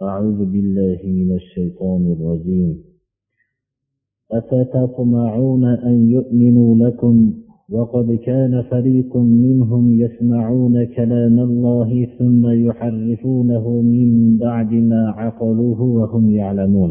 أعوذ بالله من الشيطان الرجيم. أفتطمعون أن يؤمنوا لكم وقد كان فريق منهم يسمعون كلام الله ثم يحرفونه من بعد ما عقلوه وهم يعلمون.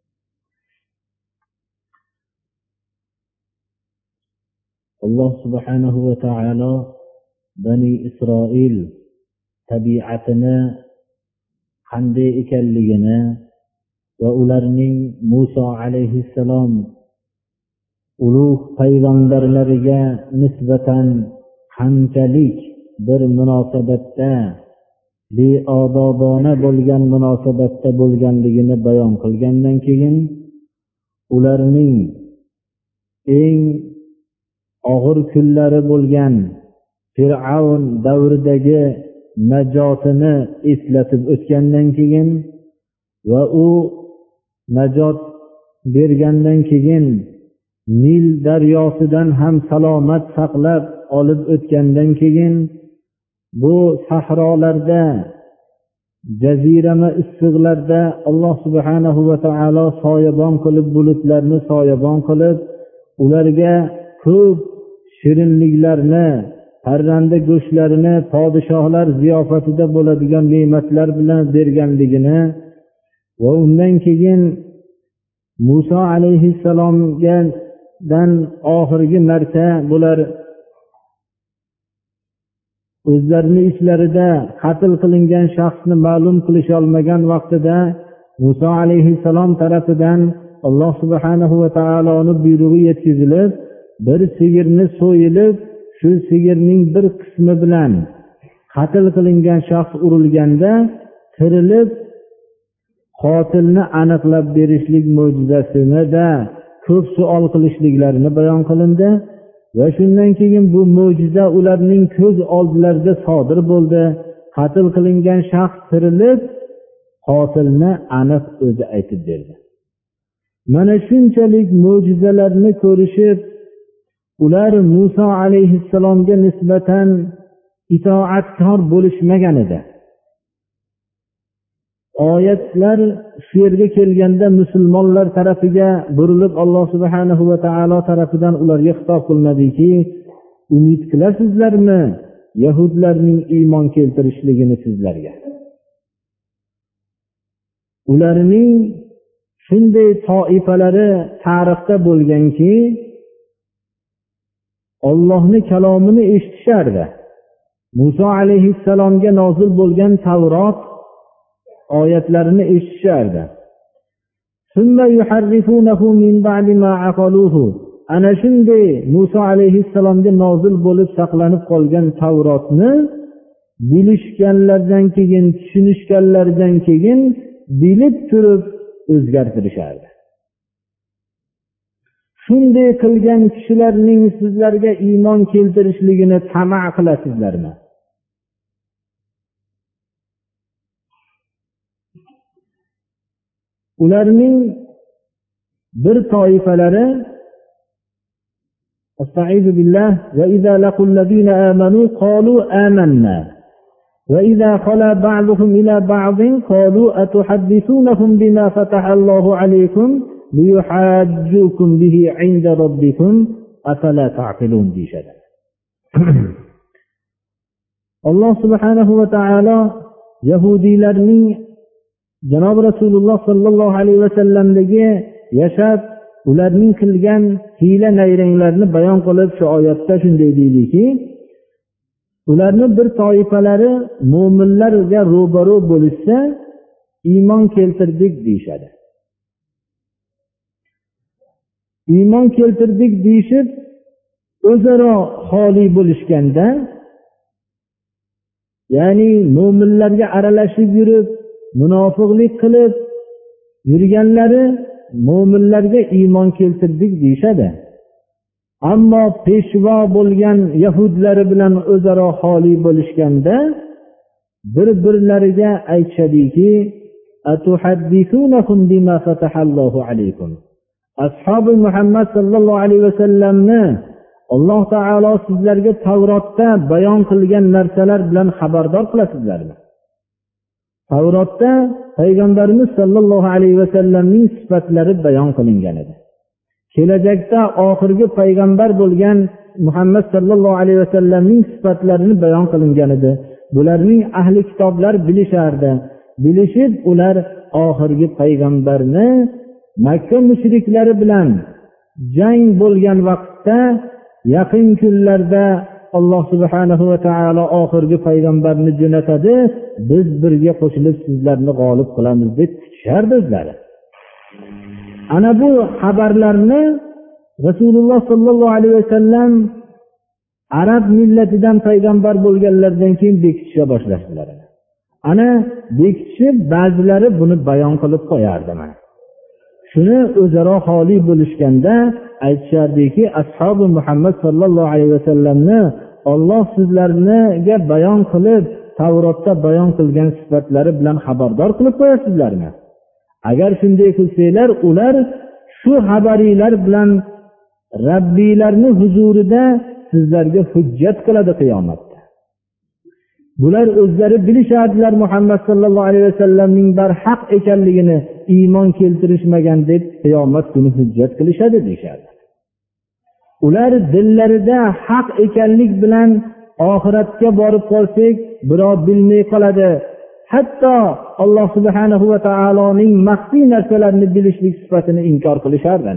alloh subhanahu va taolo Bani Isroil tabiatini qanday ekanligini va ularning Muso alayhissalom ulug' payg'ambarlariga nisbatan qanchalik bir munosabatda beodobona bo'lgan munosabatda bo'lganligini bayon qilgandan keyin ularning eng og'ir kunlari bo'lgan Fir'avn davridagi najotini eslatib o'tgandan keyin va u najot bergandan keyin Nil daryosidan ham salomat saqlab olib o'tgandan keyin bu sahrolarda jazirama issiqlarda Alloh subhanahu va taolo soyabon qilib, bulutlarni soyabon qilib, ularga ko'p shirinliklarni, parranda go'shtlarini podshohlar ziyofatida bo'ladigan ne'matlar bilan berganligini va undan keyin Muso alayhissalomga oxirgi marta bular o'zlarini ichlarida qatl qilingan shaxsni ma'lum qilisha olmagan vaqtida Muso alayhissalom tarafidan Alloh subhanahu va taoloning buyrug'i yetkazilib, bir sigirni so'yilib, shu sigirning bir qismi bilan qatl qilingan shaxs urilganda tirilib qotilni aniqlab berishlik mo'jizasini da ko'p savol qilishliklarini bayon qilindi va shundan keyin bu mo'jiza ularning ko'z oldilarida sodir bo'ldi. Qatl qilingan shaxs tirilib qotilni aniq o'zi aytib berdi. Mana shunchalik mo'jizalarni ko'rishib ular Muso alayhissalomga nisbatan itoatkor bo'lishmagan edi. Oyatlar shu yerga kelganda musulmonlar tarafiga burilib Alloh subhanahu va taolo tarafidan ularga xitob qilinadiki, umid qilasizlarmi yahudlarning iymon keltirishligini sizlarga? Ularning shunday toifalari tarixda bo'lganki, Allohning kalomini eshitishardi. Muso alayhissalomga nozil bo'lgan Tavrot oyatlarini eshitishardi. Summa yuharrifunahu min ba'di ma aqaluhu. Ana shunday Muso alayhissalomga nozil bo'lib saqlanib qolgan Tavrotni bilishganlardan keyin, tushunishganlardan keyin bilib turib o'zgartirishardi. Shunday qilgan kishilarning sizlarga iymon keltirishligini tama qilasizlarmi? Ularning bir toifalari Astagfiru billah va idza laqul ladina amanu qalu amanna va idza qala ba'duhum ila ba'din qalu atuhaddithunahum bima fataha Allahu alaykum liyuhajjukum bihi 'inda rabbikum afala ta'qilun deyshadi. Alloh subhanahu va taolo yahudiylarning Janob Rasululloh sallallohu alayhi va sallamdagi yashab ularning qilgan hiyla nayranglarni bayon qilib shu oyatda shunday deydiki, ularning bir toifalari mu'minlarga ro'baro bo'lishsa iymon keltirdik deyshadi. Iymon keltirdik deyshib o'zaro xoli bo'lishganda, ya'ni mu'minlarga aralashib yurib munofiqlik qilib yurganlari mu'minlarga iymon keltirdik deyshadi. Ammo peshvo bo'lgan yahudlari bilan o'zaro xoli bo'lishganda bir-birlariga aytishadiki, atuhaddithunahum bima fatahallohu alaykum. Ashabi Muhammad sallallohu alayhi va sallamni Alloh taolo sizlarga Tavrotda bayon qilgan narsalar bilan xabardor qilasizlarmi? Tavrotda payg'ambarimiz sollallohu alayhi vasallamning sifatlari bayon qilingan edi. Kelajakda oxirgi payg'ambar bo'lgan Muhammad sallallohu alayhi vasallamning sifatlarini bayon qilingan edi. Bularning ahli kitoblar bilishardi. Bilishib ular oxirgi payg'ambarni Makka mushriklari bilan jang bo'lgan vaqtda yaqin kunlarda Alloh subhanahu va taolo oxirgi payg'ambarni jo'natadi, biz birga qo'shilib sizlarni g'olib qilamiz deb kutishardi o'zlari. Ana bu xabarlarni Rasululloh sallallohu alayhi vasallam arab millatidan payg'ambar bo'lganlardan keyin bekitisha boshlashdilar. Ana bekitishib ba'zilari buni bayon qilib qo'yardi. Shuni o'zaro xoli bo'lishganda aytishardiki, ashabi Muhammad sallallohu alayhi vasallamni Alloh sizlarga bayon qilib, Tavrotda bayon qilgan sifatlari bilan xabardor qilib qo'yasizlarmi? Agar shunday qilsanglar, ular shu xabaringlar bilan Rabbiylarning huzurida sizlarga hujjat qiladi qiyomatda. Bular o'zlari bilishardilar Muhammad sallallohu alayhi vasallamning barhaq ekanligini, iymon keltirishmagan deb qiyomat kuni hujjat qilishadi deyshadi. Ular dillarida haq ekanlik bilan oxiratga borib qolsak, birov bilmay qoladi. Hatto Alloh subhanahu va taoloning maxfiy narsalarini bilishlik sifatini inkor qilishardi.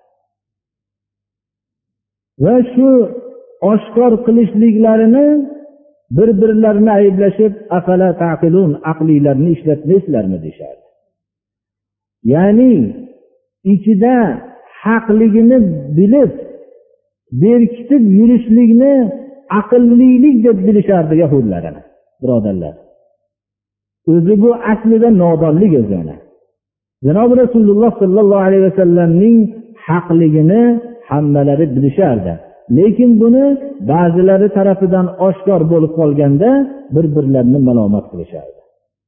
Va shu oshkor qilishliklarini bir-birlarini ayblashib, afala taqilun, aqlilarni ishlatmaysizlarmi deyshadi. Ya'ni ichida haqligini bilib berkitib yurishlikni aqllilik deb bilishardi yahudlar. Birodarlar, o'zi bu aslida nodonlik o'zini. Janob Rasululloh sallallohu alayhi vasallamning haqligini hammalari bilishardi. Lekin buni ba'zilari tarafidan oshkor bo'lib qolganda bir-birlarini malomat qilishardi.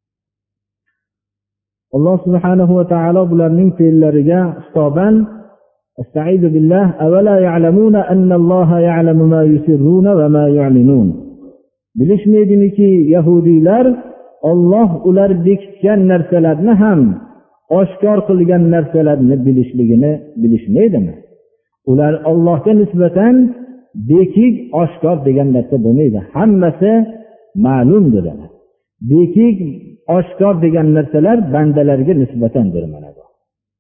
Alloh subhanahu va taolo bularning fe'llariga xitoban Estaizu billah avvala ya'lamuna annalloha ya'lamu ma yusirruna va ma yu'linun. Bilishmaydimiki yahudiylar Alloh ular bekitgan narsalarni ham oshkor qilgan narsalarni bilishligini bilishmaydimi? Ular Allohga nisbatan bekik oshkor degan narsa bo'lmaydi. Hammasi ma'lumdir. Bekik oshkor degan narsalar bandalarga nisbatandir mana bu.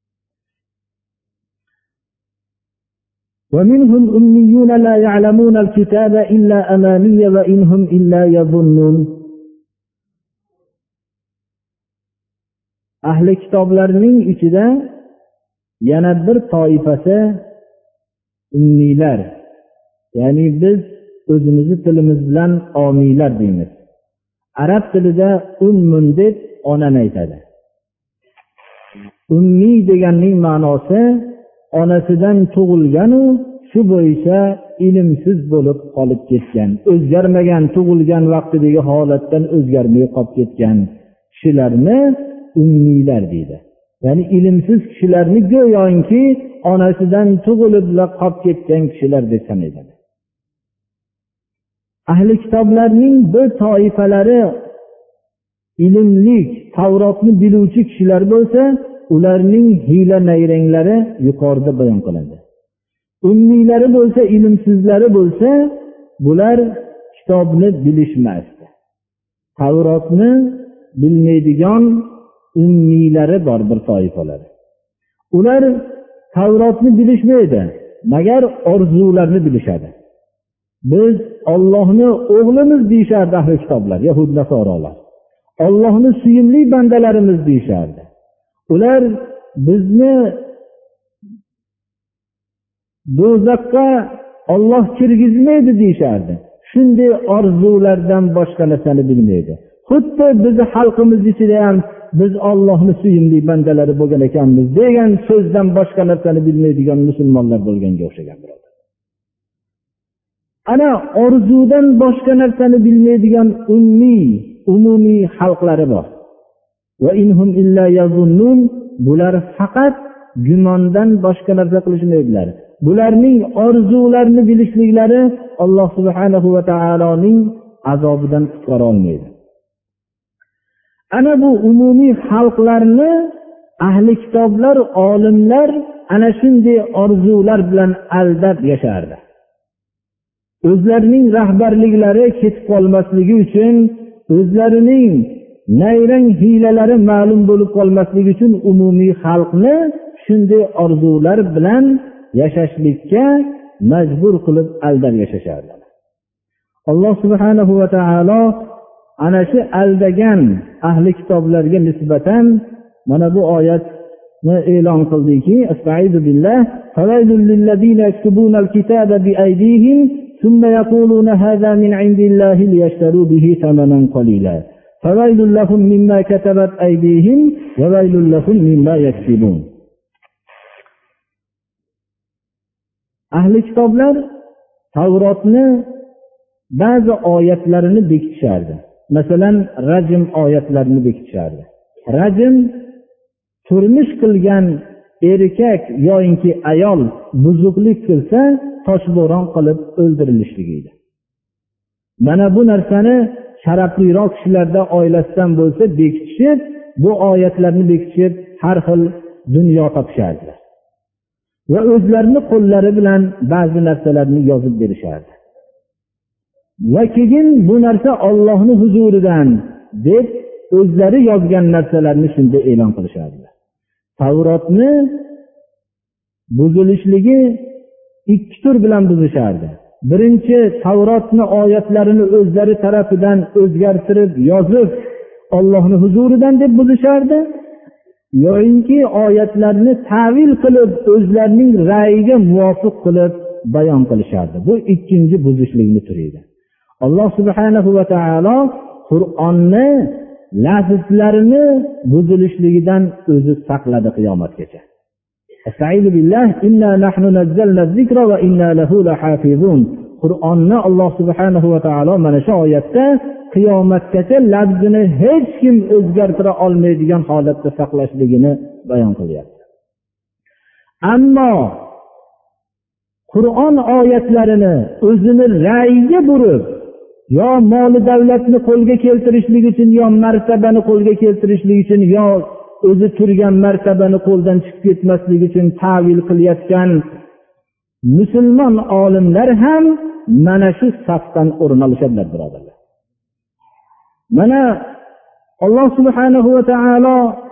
وَمِنْهُمْ أُمِّيُّونَ لَا يَعْلَمُونَ الْكِتَابَ إِلَّا أَمَانِيَّ وَإِنْهُمْ إِلَّا يَظُنُّونَ. Ahli kitoblarning ichida yana bir toifasi ummiylar. Ya'ni biz o'zimizni tilimiz bilan omiylar deymiz. Arab tilida ummun deb onani aytadi. Ummiy deganning ma'nosi onasidan tug'ilgan u shu bo'yicha ilmsiz bo'lib qolib ketgan, o'zgarmagan, tug'ilgan vaqtidagi holatdan o'zgarmay qolib ketgan kishilarni ummiylar deydi. Ya'ni ilmsiz kishilarni go'yoki onasidan tug'ilibla qolib ketgan kishilar deb sanaydi. Ahli kitoblarning bir toifalari ilmli, Tavrotni biluvchi kishilar bo'lsa, ularning hiyla nayranglari yuqorida bayon qilindi. Ummiylari bo'lsa, ilmsizlari bo'lsa, bular kitobni bilishmasdi. Tavrotni bilmaydigan ummiylari bor bir toifalar. Ular Tavrotni bilishmaydi, magar orzularni bilishadi. Biz Allohni o'g'limiz deyishardi ahli kitoblar, Yahud nasoralar. Allohni suyimli bandalarimiz deyishardi. Ular bizni do'zaxga Alloh kirgizmaydi deyishardi. Shunday orzulardan boshqa narsani bilmaydi. Xuddi bizni xalqimiz ichida ham biz Allohni suyimli bandalari bo'lgan ekanmiz degan so'zdan boshqa narsani bilmaydigan musulmonlar bo'lganga o'xshagan birodar. Ana orzudan boshqa narsani bilmaydigan umumiy xalqlari bor. Va inhum illa yazunnun, bular faqat gumondan boshqa narsa qilishmaydilar. Bularning orzularini bilishliklari Alloh subhanahu va taoloning azobidan qutqara olmaydi. ana bu umumiy xalqlarni ahli kitoblar, olimlar ana shunday orzular bilan aldab yashardi. O'zlarining rahbarliklari ketib qolmasligi uchun, o'zlarining nayrang hiylalari ma'lum bo'lib qolmasligi uchun umumiy xalqni shunday orzular bilan yashashlikka majbur qilib aldab yashashardi. Alloh subhanahu va taolo ana shu aldagan ahli kitoblarga nisbatan mana bu oyatni e'lon qildiki, Astaizu billah, fawailul lillazina yaktubuna al-kitaba biaydihim thumma yaquluna hadha min indillahi liyashtaru bihi thamanan qalila. Fawailul lahum mimma katabat aydihim wa wailul lahum mimma yaksibun. Ahli kitoblar Tavrotni ba'zi oyatlarini bekitishardi. Masalan, rajm oyatlarini bekitishardi. Rajm turmush qilgan erkak yoki ayol buzuqlik qilsa toshbo'ron qilib o'ldirilishlik edi. Mana bu narsani sharafliroq kishilarda oilasidan bo'lsa bekitishib, bu oyatlarni bekitishib har xil dunyo topishardilar. Va o'zlarini qo'llari bilan ba'zi narsalarni yozib berishardi. Va keyin bu narsa Allohning huzuridan deb o'zlari yozgan narsalarni shunday e'lon qilishardilar. Tavrotni buzilishligi ikki tur bilan buzishardi. Birinchi, Tavrotni oyatlarini o'zlari tarafidan o'zgartirib yozib Allohning huzuridan deb buzishardi. Yo'inki oyatlarni ta'vil qilib o'zlarining ra'yiga muvofiq qilib bayon qilishardi. Bu ikkinchi buzishlikni turi edi. Alloh subhanahu va taolo Qur'onni lafzlarini buzilishligidan o'zi saqladi qiyomatgacha. Astaizu billah, inna nahnu nazzalna zikra va inna lahu lahafizun. Qur'onni Alloh subhanahu va taolo mana shu oyatda qiyomatgacha lafzini hech kim o'zgartira olmaydigan holatda saqlashligini bayon qilyapti. Ammo Qur'on oyatlarini o'zini ra'yiga burib, yo moli davlatni qo'lga keltirishlik uchun, yo martabani qo'lga keltirishlik uchun, yo o'zi turgan martabani qo'ldan chiqib ketmaslik uchun ta'vil qilayotgan musulmon olimlar ham mana shu safdan o'rin olishadilar, birodarlar. Mana Alloh subhanahu va taolo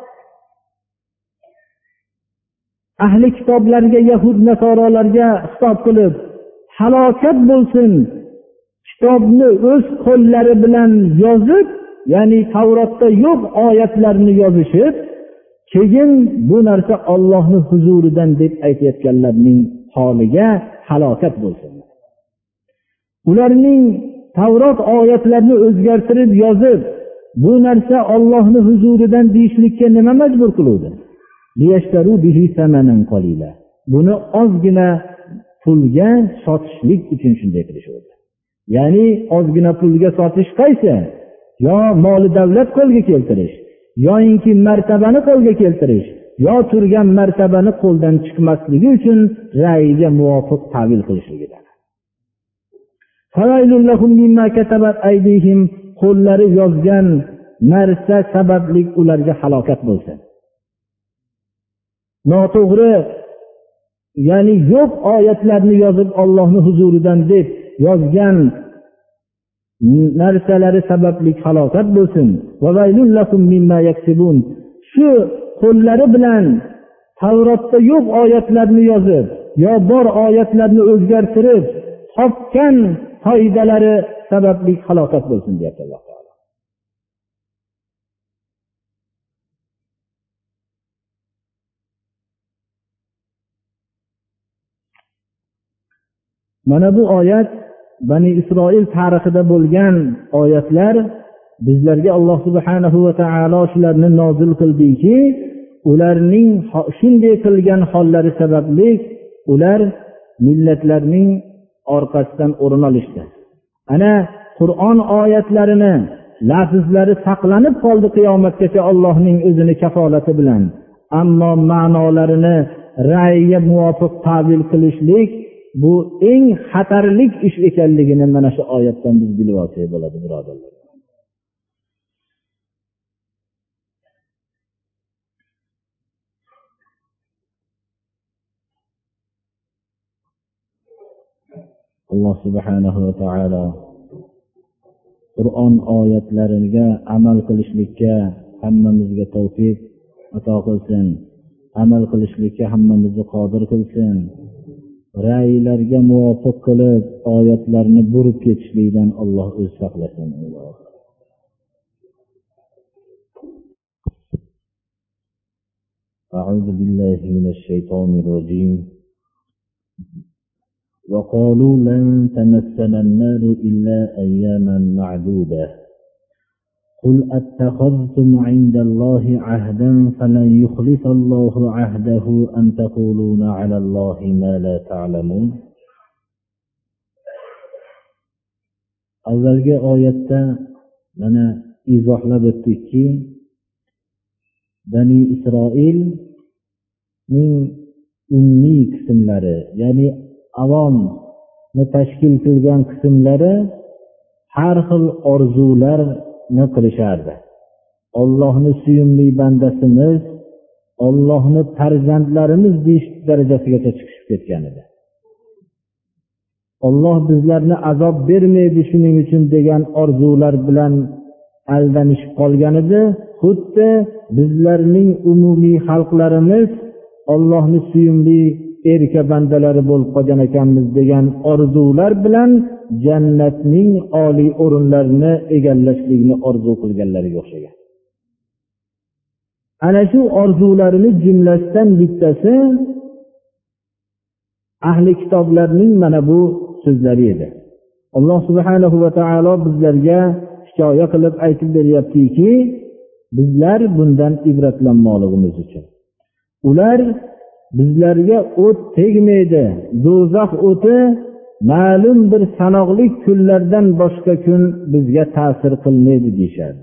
ahli kitoblarga, yahud nasorolarga xitob qilib, halokat bo'lsin, kitobni o'z qo'llari bilan yozib, ya'ni Tavrotda yo'q oyatlarni yozishib, keyin bu narsa Allohning huzuridan deb aytayotganlarning holiga halokat bo'lsin. Ularning Tavrot oyatlarini o'zgartirib yozib, bu narsa Allohning huzuridan deyishlikka nima majbur qiluvdi? Liyashtaru bihi thamanan qalila. Buni ozgina pulga sotishlik uchun shunday qilishdi. Ya'ni ozgina pulga sotish qaysi? Yo moli davlat qo'lga keltirish, yoinki martabani qo'lga keltirish, yo turgan martabani qo'ldan chiqmasligi uchun ra'yiga muvofiq ta'vil qilishligidir. Fawailul lahum mimma katabat aydihim, qo'llari yozgan narsa sababli ularga halokat bo'lsin. Noto'g'ri, ya'ni yo'q oyatlarni yozib Allohning huzuridan deb yozgan narsalari sababli halokat bo'lsin. Va vaylul lakum mimma yaksibun. Shu qo'llari bilan Tavrotda yo'q oyatlarni yozib, yo bor oyatlarni o'zgartirib topgan foydalari sababli halokat bo'lsin deyapti Alloh taolo. Mana bu oyat Bani Isroil tarixida bo'lgan oyatlar. Bizlarga Alloh subhanahu va taolo shularni nozil qildiki, ularning shunday qilgan hollari sababli ular millatlarning orqasidan o'rin olishdi. Ana Qur'on oyatlarini lafzlari saqlanib qoldi qiyomatgacha Allohning o'zini kafolati bilan. Ammo ma'nolarini ra'yiga muvofiq ta'vil qilishlik bu eng xatarli ish ekanligini mana shu oyatdan biz bilib olsak bo'ladi, birodarlar. alloh subhanahu va taolo Qur'on oyatlariga amal qilishlikka hammamizga tavfiq ato qilsin. Amal qilishlikka hammamizni qodir qilsin. Ra'ylarga muvofiq qilib oyatlarni burib ketishlikdan Alloh o'zi saqlasin. أعوذ بالله من الشيطان الرجيم. وقالوا لن تمسنا النار إلا أياما معدودة قل أتخذتم عند الله عهدا فلن يخلف الله عهده أم تقولون على الله ما لا تعلمون. Avvalgi oyatda mana izohlab o'tdikki, Bani Isroilning ummiy qismlari, ya'ni avomni tashkil qilgan qismlari har xil orzularni qilishardi. Allohni suyumli bandasimiz, Allohni farzandlarimiz deyish darajasigacha chiqib ketgan edi. Alloh bizlarni azob bermaydi shuning uchun degan orzular bilan aldanishib qolgan edi. Xuddi bizlarning umumiy xalqlarimiz Allohni suyumli erka bandalari bo'lib qolgan ekanmiz degan orzular bilan jannatning oliy o'rinlarini egallashlikni orzu qilganlarga o'xshagan. Ana shu orzularining jumlasidan bittasi ahli kitoblarning mana bu so'zlari edi. Alloh subhanahu va taolo bizlarga hikoya qilib aytib beryaptiki, bizlar bundan ibratlanmoqligimiz uchun. Ular bizlarga o't tegmaydi, do'zax o'ti ma'lum bir sanoqli kunlardan boshqa kun bizga ta'sir qilmaydi deyishardi.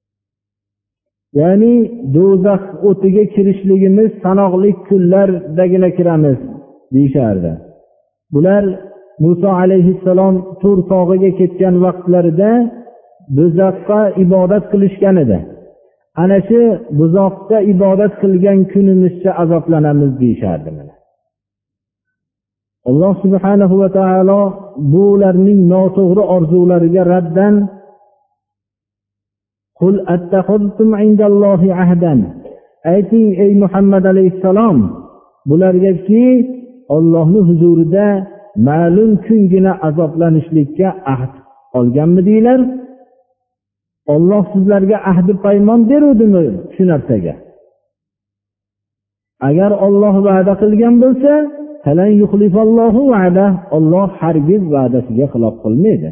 Ya'ni do'zax o'tiga kirishligimiz sanoqli kunlardagina kiramiz deyishardi. Bular Musa alayhissalom Tur tog'iga ketgan vaqtlarida do'zaxga ibodat qilishgan edi. Ana shu buzoqqa ibodat qilgan kunimizcha azoblanamiz deyishardi. Alloh subhanahu va taolo bularning noto'g'ri orzulariga raddan Qul attakhadtum indallohi ahdan. Ayting ey Muhammad alayhissalom, bulargaki Allohning huzurida ma'lum kungina azoblanishlikka ahd olganmidinglar? Alloh sizlarga ahdi paymon beruvdimi shu narsaga? Agar Alloh va'da qilgan bo'lsa, falan yuxlifallohu va'da, Alloh hargiz va'dasiga xilof qilmaydi.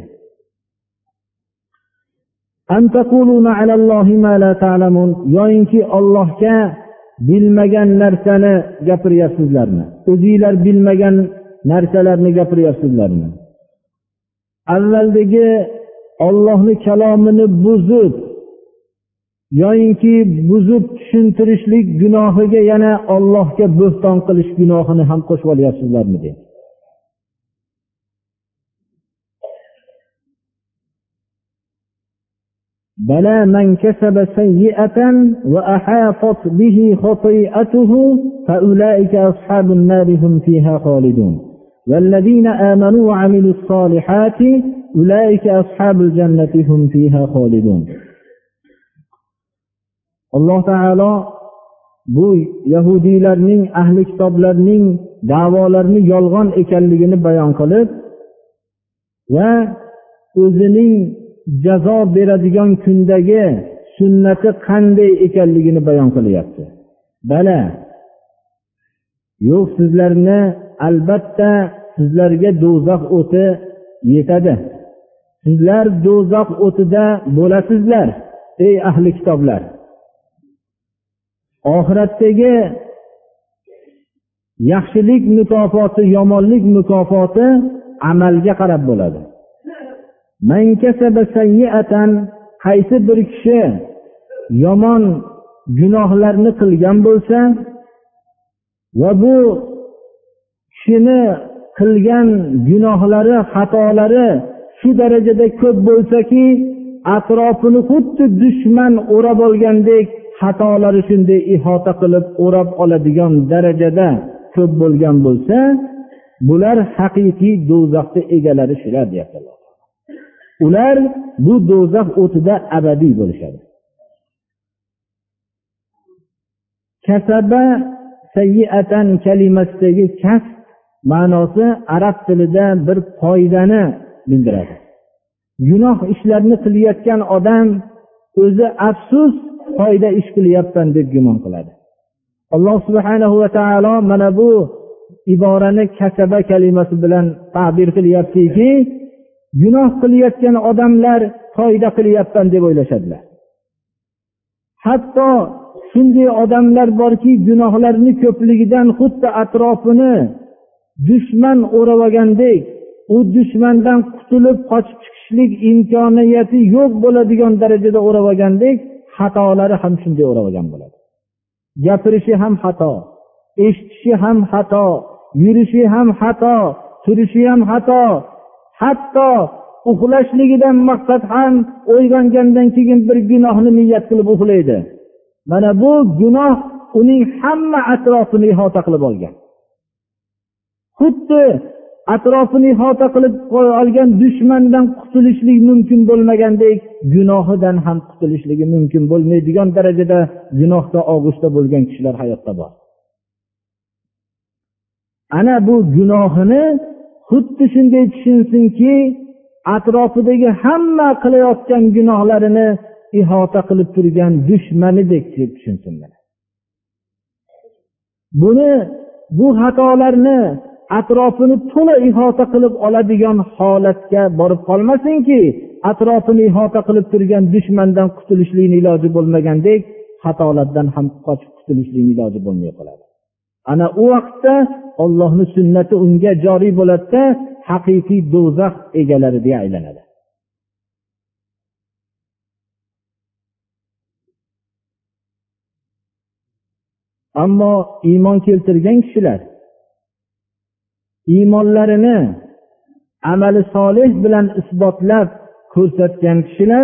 Am taquluna alallohi ma la ta'lamun, yoinki Allohga bilmagan narsani gapiryapsizlarmi? O'zingizlar bilmagan narsalarni gapiryapsizlarmi? Avvaldagi Allohning kalomini buzib yoyinki buzib tushuntirishlik gunohiga yana Allohga bo'xton qilish gunohini ham qo'shib olyapsizlarmi deb. Bala man kasaba sayyi'atan wa ahatat bihi khati'atuhu fa ulaika ashabun nar hum fiha khalidun. والذين آمنوا وعملوا الصالحات أولئك أصحاب الجنة هم فيها خالدون. Alloh taolo bu yahudiylarning, ahli kitoblarning da'volarini yolg'on ekanligini bayon qilib va o'zining jazo beradigan kundagi sunnati qanday ekanligini bayon qilyapti. Bala, yo'q, sizlarni albatta sizlarga do'zax o'ti yetadi. Sizlar do'zax o'tida bo'lasizlar ey ahli kitoblar. Oxiratdagi yaxshilik mukofoti, yomonlik mukofoti amalga qarab bo'ladi. Man kasaba sayyi'atan, qaysi bir kishi yomon gunohlarni qilgan bo'lsa va bu kishini qilgan gunohlari, xatolari shu darajada ko'p bo'lsaki, atrofini xuddi dushman o'rab olgandek xatolari shunday ihota qilib o'rab oladigan darajada ko'p bo'lgan bo'lsa, bular haqiqiy do'zaxning egalari shular deyapti Alloh. Ular bu do'zax o'tida abadiy bo'lishadi. Kasaba sayyi'atan kalimasidagi kasb ma'nosi arab tilida bir foydani bildiradi. Gunoh ishlarni qilayotgan odam o'zi afsus foyda ish qilyapman deb gumon qiladi. Alloh subhanahu va taolo mana bu iborani kasaba kalimasi bilan ta'bir qilyaptiki, gunoh qilayotgan odamlar foyda qilyapman deb o'ylashadilar. Hatto shunday odamlar borki, gunohlarning ko'pligidan xuddi atrofini dushman o'rab olgandek, u dushmandan qutulib qochib chiqishlik imkoniyati yo'q bo'ladigan darajada o'rab olgandek, xatolari ham shunday o'rab olgan bo'ladi. Gapirishi ham xato, eshitishi ham xato, yurishi ham xato, turishi ham xato, hatto uxlashligidan maqsad ham o'ylangandan keyin bir gunohni niyat qilib uxlaydi. Mana bu gunoh uning hamma atrofini ihota qilib olgan. Xuddi atrofini ihota qilib olgan dushmandan qutulishlik mumkin bo'lmagandek, gunohidan ham qutulishligi mumkin bo'lmaydigan darajada gunohga og'ushda bo'lgan kishilar hayotda bor. Ana bu gunohini xuddi shunday tushunsinki, atrofidagi hamma qilayotgan gunohlarini ihota qilib turgan dushmanidek tushunsinlar. Bu xatolarni atrofini to'la ihota qilib oladigan holatga borib qolmasinki, atrofini ihota qilib turgan dushmandan qutulishlikning iloji bo'lmagandek, xatolardan ham qochib qutulishlikning iloji bo'lmay qoladi. Ana u vaqtda Allohning sunnati unga joriy bo'ladi, haqiqiy do'zax egalariga aylanadi. Ammo iymon keltirgan kishilar iymonlarini amali solih bilan isbotlab ko'rsatgan kishilar,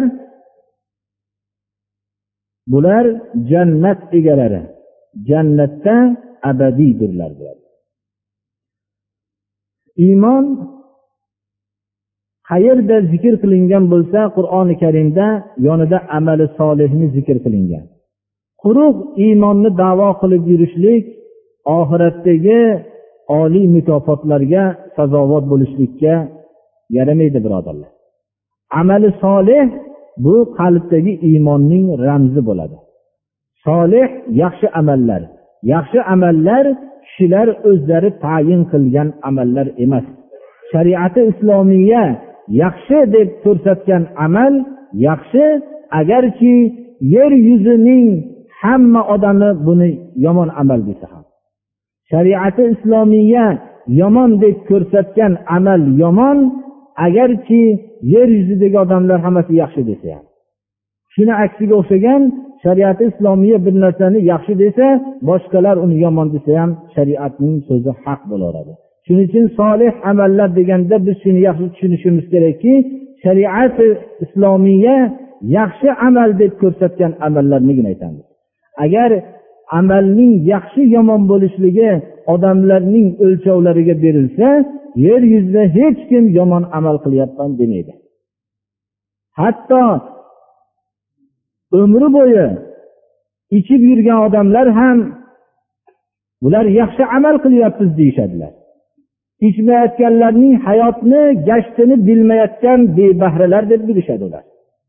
bular jannat egalari, jannatda abadiydirlar. Iymon qayerda zikr qilingan bo'lsa, Qur'oni Karimda yonida amali solihni zikr qilingan. Quruq iymonni da'vo qilib yurishlik oxiratdagi oliy mukofotlarga sazovor bo'lishlikka yaramaydi, birodarlar. Amali solih bu qalbdagi iymonning ramzi bo'ladi. Solih yaxshi amallar. Yaxshi amallar kishilar o'zlari tayin qilgan amallar emas. Shariati islomiya yaxshi deb ko'rsatgan amal yaxshi, agarki yer yuzining hamma odami buni yomon amal desa ham. Shariati islomiya yomon deb ko'rsatgan amal yomon, agarki yer yuzidagi odamlar hammasi yaxshi desa ham. Shuni aksiga o'xshagan, shariati islomiya bir narsani yaxshi desa, boshqalar uni yomon desa ham shariatning so'zi haq bo'laveradi. Shuning uchun solih amallar deganda biz shuni yaxshi tushunishimiz kerakki, shariati islomiya yaxshi amal deb ko'rsatgan amallarni aytamiz. Agar amalning yaxshi yomon bo'lishligi odamlarning o'lchovlariga berilsa, yer yuzida hech kim yomon amal qilyapman demaydi. Hatto umri bo'yi ichib yurgan odamlar ham bular yaxshi amal qilyapmiz deyishadilar. İçmeyetkenlerinin hayotni, gashtini bilmayotgan bebahralar deb bilishadi ular.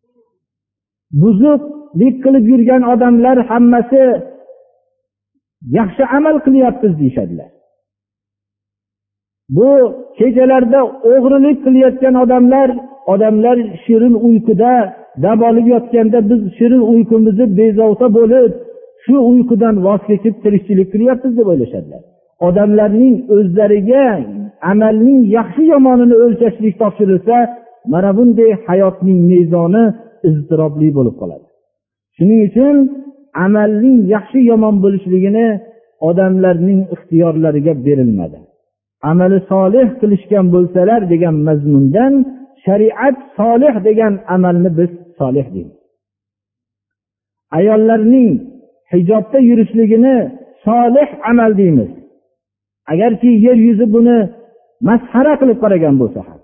Buzuqlik qilib yurgan odamlar hammasi yaxshi amal qilyapmiz deyishadilar. Bu kechalarda o'g'rilik qilayotgan odamlar shirin uyquda dam olib yotganda biz shirin uyqumizni bezovta bo'lib, shu uyqudan voz kechib tirikchilik qilyapmiz deb o'ylashadilar. Odamlarning o'zlariga amalning yaxshi yomonini o'lchashlik topshirilsa, mana bunday hayotning mezoni iztirobli bo'lib qoladi. Shuning uchun amalning yaxshi yomon bo'lishligini odamlarning ixtiyorlariga berilmadi. Amali solih qilishgan bo'lsalar degan mazmundan shariat solih degan amalni biz solih deymiz. Ayollarning hijobda yurishligini solih amal deymiz. Agarki yer yuzi buni masxara qilib qaragan bo'lsa ham,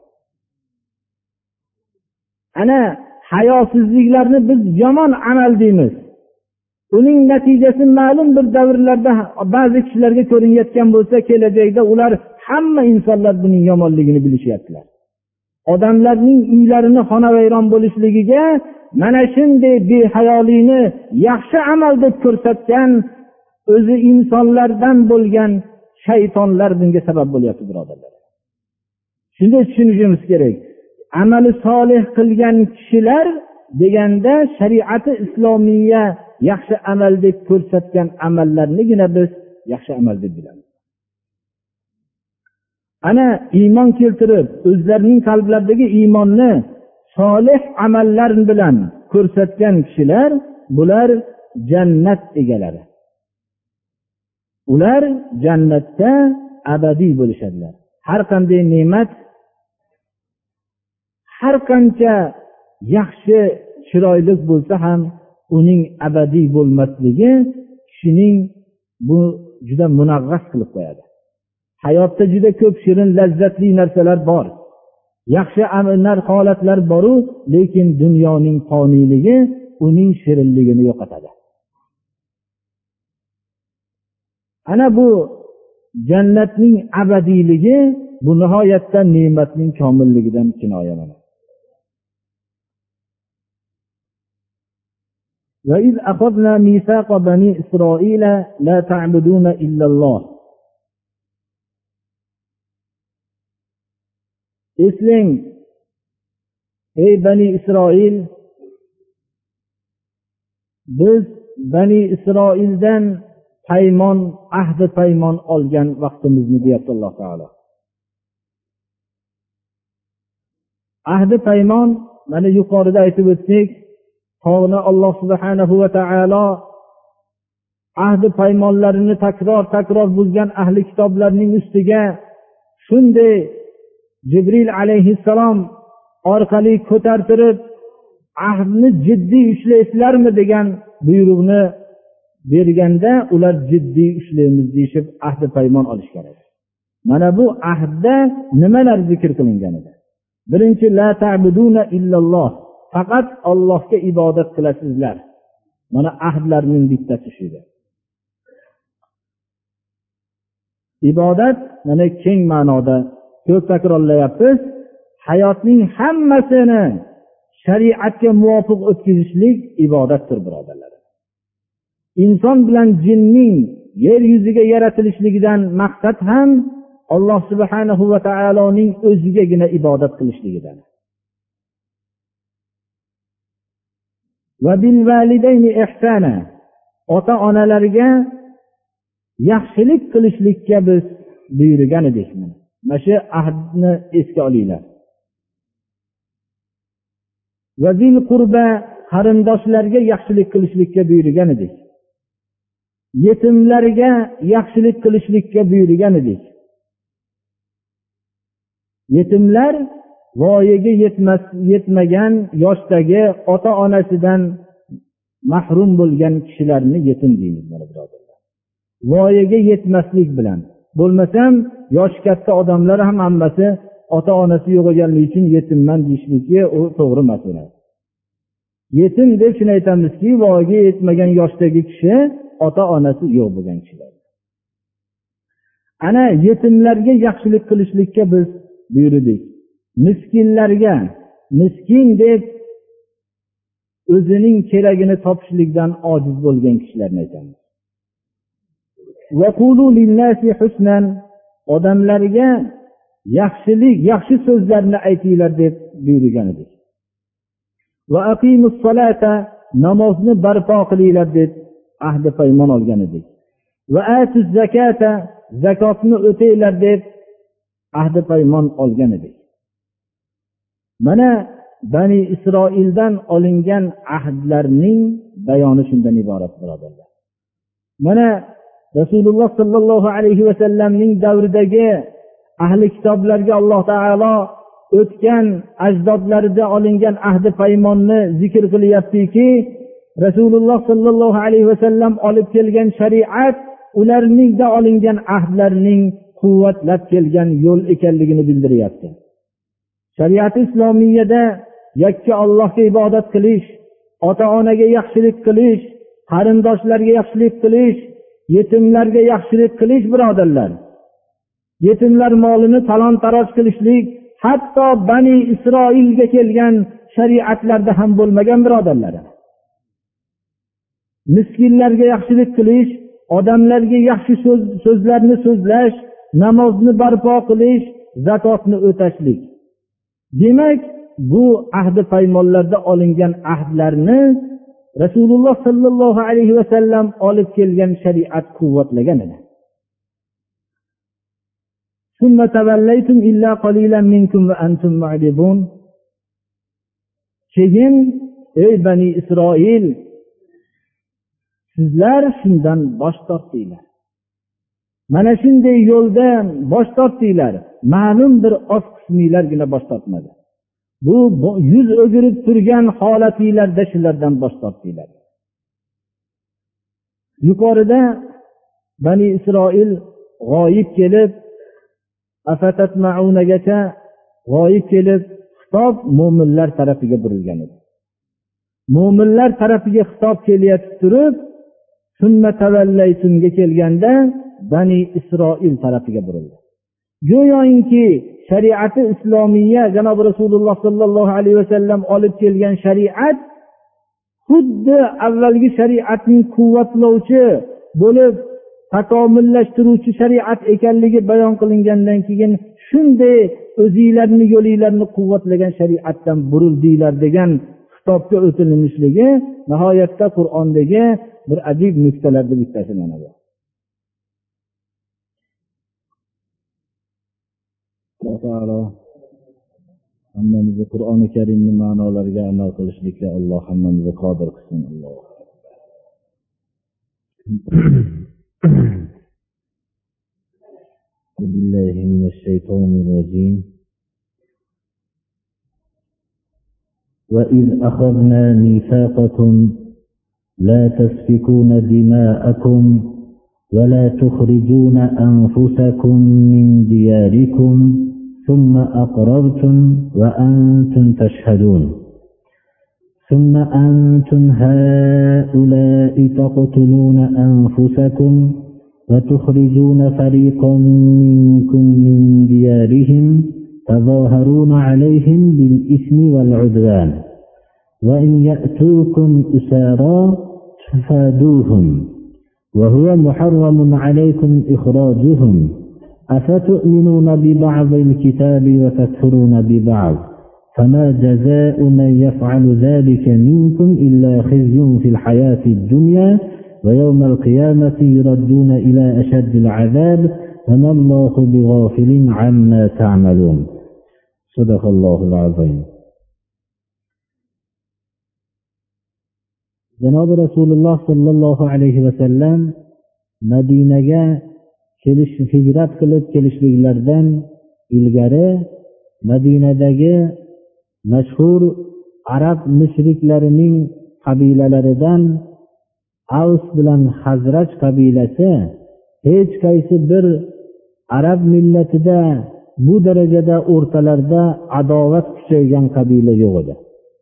ana hayosizliklarni biz yomon amal deymiz. Uning natijasi ma'lum bir davrlarda ba'zi kishilarga ko'rinayotgan bo'lsa, kelajakda ular hamma insonlar buning yomonligini bilishyaptilar. Odamlarning uylarini xonavayron bo'lishligiga mana shunday behayolikni yaxshi amal deb ko'rsatgan o'zi insonlardan bo'lgan shaytonlar bunga sabab bo'lyapti, birodarlar. Shunday tushunishimiz kerak. Amali solih qilgan kishilar deganda shariati islomiya yaxshi amal deb ko'rsatgan amallarnigina biz yaxshi amal deb bilamiz. Ana iymon keltirib, o'zlarining qalblaridagi iymonni solih amallar bilan ko'rsatgan kishilar, bular jannat egalari. Ular jannatda abadiy bo'lishadilar. Har qanday ne'mat, har qancha yaxshi, chiroyli bo'lsa ham uning abadiy bo'lmasligi kishining bu juda munagg'as qilib qo'yadi. Hayotda juda ko'p shirin, lazzatli narsalar bor. Yaxshi amallar, holatlar bor-u, lekin dunyoning foniyligi uning shirinligini yo'qotadi. Ana bu jannatning abadiyligi bu nihoyatda ne'matning komilligidan kinoyalanadi. وَإِذْ أَخَذْنَا مِيثَاقَ بَنِي إِسْرَائِيلَ لَا تَعْبُدُونَ إِلَّا اللَّهَ. Eslang, ey Bani Isroil, biz Bani Isroildan paymon, ahdi paymon olgan vaqtimizni deyapti Alloh taolo. Ahdi paymon, mana yuqorida aytib o'tdik, qavni Alloh subhanahu va taolo ahdi paymonlarini takror buzgan ahli kitoblarning ustiga shunday Jibril alayhissalom orqali ko'tartirib, ahdni jiddiy ushlaysizlarmi degan buyruqni berganda, ular jiddiy ushlaymiz deyishib ahdi paymon olishgan edi. Mana bu ahdda nimalar zikr qilingan edi? Birinchi, la ta'buduna illalloh, faqat Allohga ibodat qilasizlar. Mana ahdlarning bittasi shu edi. Ibodat mana keng ma'noda ko'p takrorlayapmiz. Hayotning hammasini shariatga muvofiq o'tkazishlik ibodatdir, birodarlar. Inson bilan jinning yer yuziga yaratilishligidan maqsad ham Alloh subhanahu va taoloning o'zigagina ibodat qilishligidan. Va bil validayni ihsana, ota-onalarga yaxshilik qilishlikka biz buyurgan edik. Mana shu ahdni esga olinglar. Va bil qurba, qarindoshlarga yaxshilik qilishlikka buyurgan edik. Yetimlarga yaxshilik qilishlikka buyurgan edik. Yetimlar voyaga yetmagan yoshdagi ota-onasidan mahrum bo'lgan kishilarni yetim deymiz, mana birodarlar. Voyaga yetmaslik bilan, bo'lmasam yoshi katta odamlar ham hammasi ota-onasi yo'qolganligi uchun yetimman deyishligi u to'g'ri emas. Yetim deb shuni aytamizki, voyaga yetmagan yoshdagi kishi ota-onasi yo'q bo'lgan kishilar. Ana yetimlarga yaxshilik qilishlikka biz buyurdik. Miskinlarga, miskin deb o'zining keragini topishlikdan ojiz bo'lgan kishilarni aytamiz. Va qulu linnasi husnan, odamlarga yaxshilik, yaxshi so'zlarni aytinglar deb buyurgan edik. Va aqimus solata, namozni barpo qilinglar deb ahdi paymon olgan edik. Va atuz zakata, zakotni o'taylar deb ahdi paymon olgan edik. Mana Bani Isroildan olingan ahdlarning bayoni shundan iborat, birodarlar. Mana Rasululloh sallallohu alayhi va sallamning davridagi ahli kitoblarga Alloh taolo o'tgan ajdodlarida olingan ahdi paymonni zikr qilyaptiki, Rasululloh sallallohu alayhi va sallam olib kelgan shariat ularningda olingan ahdlarning quvvatlab kelgan yo'l ekanligini bildiryapti. Shariat islomiyada yakka Allohga ibodat qilish, ota-onaga yaxshilik qilish, qarindoshlarga yaxshilik qilish, yetimlarga yaxshilik qilish, birodarlar. Yetimlar molini talon-taroj qilishlik hatto Bani Isroilga kelgan shariatlarda ham bo'lmagan, birodarlar. Miskinlarga yaxshilik qilish, odamlarga yaxshi so'zlarni so'zlash, namozni barpo qilish, zakotni o'tashlik. Demak, bu ahd paymonlarda olingan ahdlarni Rasululloh sallallohu alayhi va sallam olib kelgan shariat quvvatlagan edi. Summa tavallaytum illa qalilan minkum va antum mu'ridun. Keyin ey Bani Isroil, sizlar shundan bosh tortdinglar. Mana shunday yo'ldan bosh tortdinglar. Ma'lum bir oz qisminglargina bosh tortmadi. Bu yuz o'girib turgan holatinglarda shulardan bosh tortdinglar. Yuqorida Bani Isroil g'oyib kelib, afatatma'unagacha g'oyib kelib, xitob mu'minlar tarafiga burilgan edi. Mu'minlar tarafiga xitob kelyapti turib, sunna tavallaytunga kelganda Bani Isroil tarafiga burildi. Go'yoki shariati islomiya, janob Rasululloh sallallohu alayhi va sallam olib kelgan shariat xuddi avvalgi shariatning quvvatlovchi bo'lib, takomillashtiruvchi shariat ekanligi bayon qilingandan keyin shunday o'zingizlarning yo'lingizlarni quvvatlagan shariatdan burildinglar degan xitobga o'tilinishligi nihoyatda Qur'ondagi bir ajib nuqtalardan bittasi mana bu. Hammamizni Qur'oni Karimning ma'nolariga amal qilishlikka Alloh hammamizni qodir qilsin. Alloh. Billahi minash shaytonir rojim. Wa iz akhadna mithaqakum la tasfikuna dima'akum wa la tukhrijuna anfusakum min diyarikum ثم أقررتم وأنتم تشهدون ثم أنتم هؤلاء تقتلون أنفسكم وتخرجون فريقا منكم من ديارهم تظاهرون عليهم بالإثم والعدوان وإن يأتوكم أسارى تفادوهم وهو محرم عليكم إخراجهم أفتؤمنون ببعض الكتاب وتكفرون ببعض فما جزاء من يفعل ذلك منكم إلا خزي في الحياة الدنيا ويوم القيامة يردون إلى أشد العذاب وما الله بغافل عما تعملون. صدق الله العظيم. جناب رسول الله صلى الله عليه وسلم Madinaga hijrat qilib kelishliklaridan ilgari Madinadagi mashhur arab mushriklarining qabilalaridan Avs bilan Hazraj qabilasi hech qaysi bir arab millatida bu darajada o'rtalarida adovat kuchaygan qabila yo'q edi.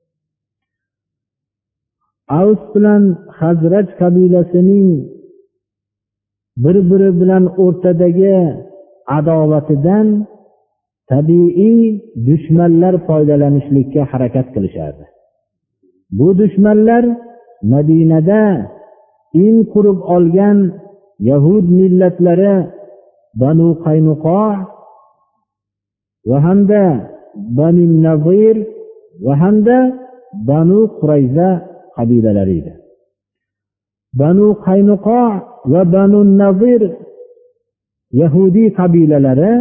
Avs bilan Hazraj qabilasining bir-biri bilan o'rtadagi adovatidan tabiiy dushmanlar foydalanishlikka harakat qilishardi. Bu dushmanlar Madinada in qurib olgan Yahud millatlari Banu Qaynuqo va hamda Bani Nazir va hamda Banu Qurayza qabilalari edi. Banu Qaynuqo va Banu Nazir Yahudi qabilalari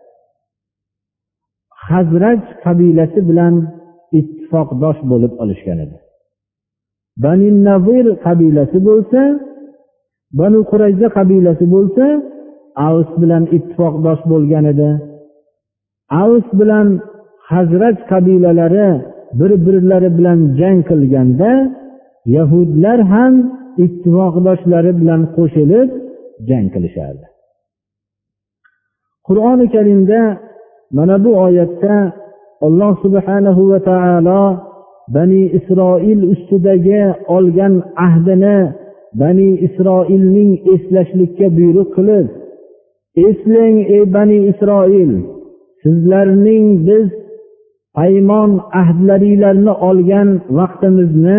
Hazraj qabilasi bilan ittifoqdosh bo'lib olishgan edi. Bani Nazir qabilasi bo'lsa, Banu Qurayza qabilasi bo'lsa, Avs bilan ittifoqdosh bo'lgan edi. Avs bilan Hazraj qabilalari bir-birlari bilan jang qilganda, Yahudlar ham ittifoqdoshlari bilan qo'shilib jang qilishardi. Qur'oni Karimda mana bu oyatda Alloh subhanahu va taolo Bani Isroil ustidagi olgan ahdini Bani Isroilning eslashlikka buyruq qilib, eslang ey Bani Isroil, sizlarning biz paymon ahdlaringlarni olgan vaqtimizni,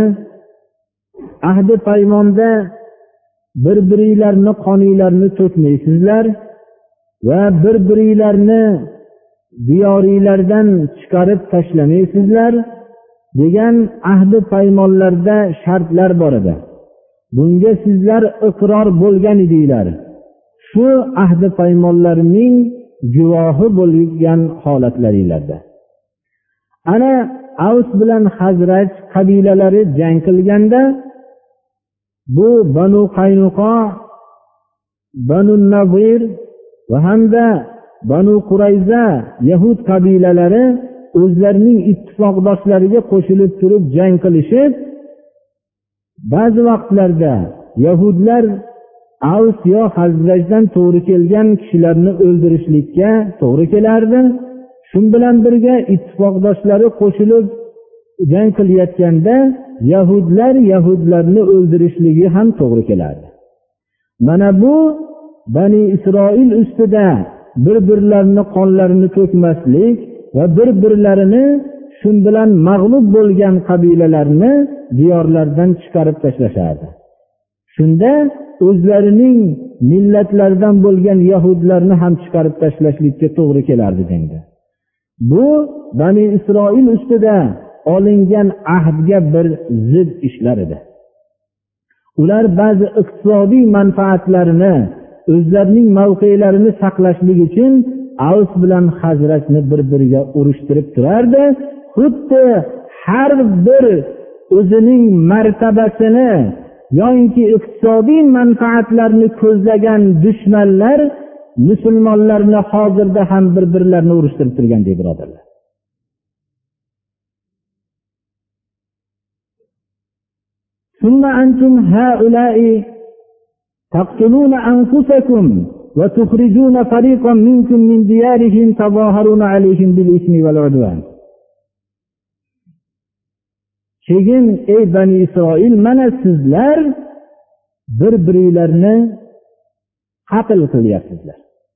ahdi paymonda bir-biringlarni qoninglarni to'kmaysizlar va bir-biringlarni diyoringlardan chiqarib tashlamaysizlar degan ahdi paymonlarda shartlar bor edi. Bunga sizlar iqror bo'lgan edinglar. Shu ahdi paymonlarning guvohi bo'lgan holatlaringlarda. Ana Avs bilan Hazraj qabilalari jang qilganda bu Banu Qaynuqa, Banu Nazir va hamda Banu Qurayza Yahud qabilalari o'zlarining ittifoqdoshlariga qo'shilib turib jang qilishib, ba'zi vaqtlarda Yahudlar Avs yo Hazrajdan to'g'ri kelgan kishilarni o'ldirishlikka to'g'ri kelardi. Shun bilan birga ittifoqdoshlari qo'shilib jang qilayotganda Yahudlarni o'ldirishligi ham to'g'ri kelardi. Mana bu Bani Isroil ustida bir-birlarini qonlarini to'kmaslik va bir-birlarini shun bilan mag'lub bo'lgan qabilalarni diyorlardan chiqarib tashlashardi. Shunda o'zlarining millatlaridan bo'lgan Yahudlarni ham chiqarib tashlashlikka to'g'ri kelardi jangda. Bu Bani Isroil ustida olingan ahdga bir zid ishlar edi. Ular ba'zi iqtisodiy manfaatlarini, o'zlarining mavqelarini saqlashlik uchun Avs bilan Hazrajni bir-biriga urushtirib turardi. Xuddi har bir o'zining martabasini yoki iqtisodiy manfaatlarni ko'zlagan dushmanlar musulmonlarni hozirda ham bir-birlarini urushtirib turgandek birodarlar. ثم أنتم هؤلاء تقتلون أنفسكم وتخرجون فريقا منكم من ديارهم تظاهرون عليهم بالإثم والعدوان. Keyin ey Bani Isroil, mana sizlar bir-biringlarni qatl qilyapsizlar.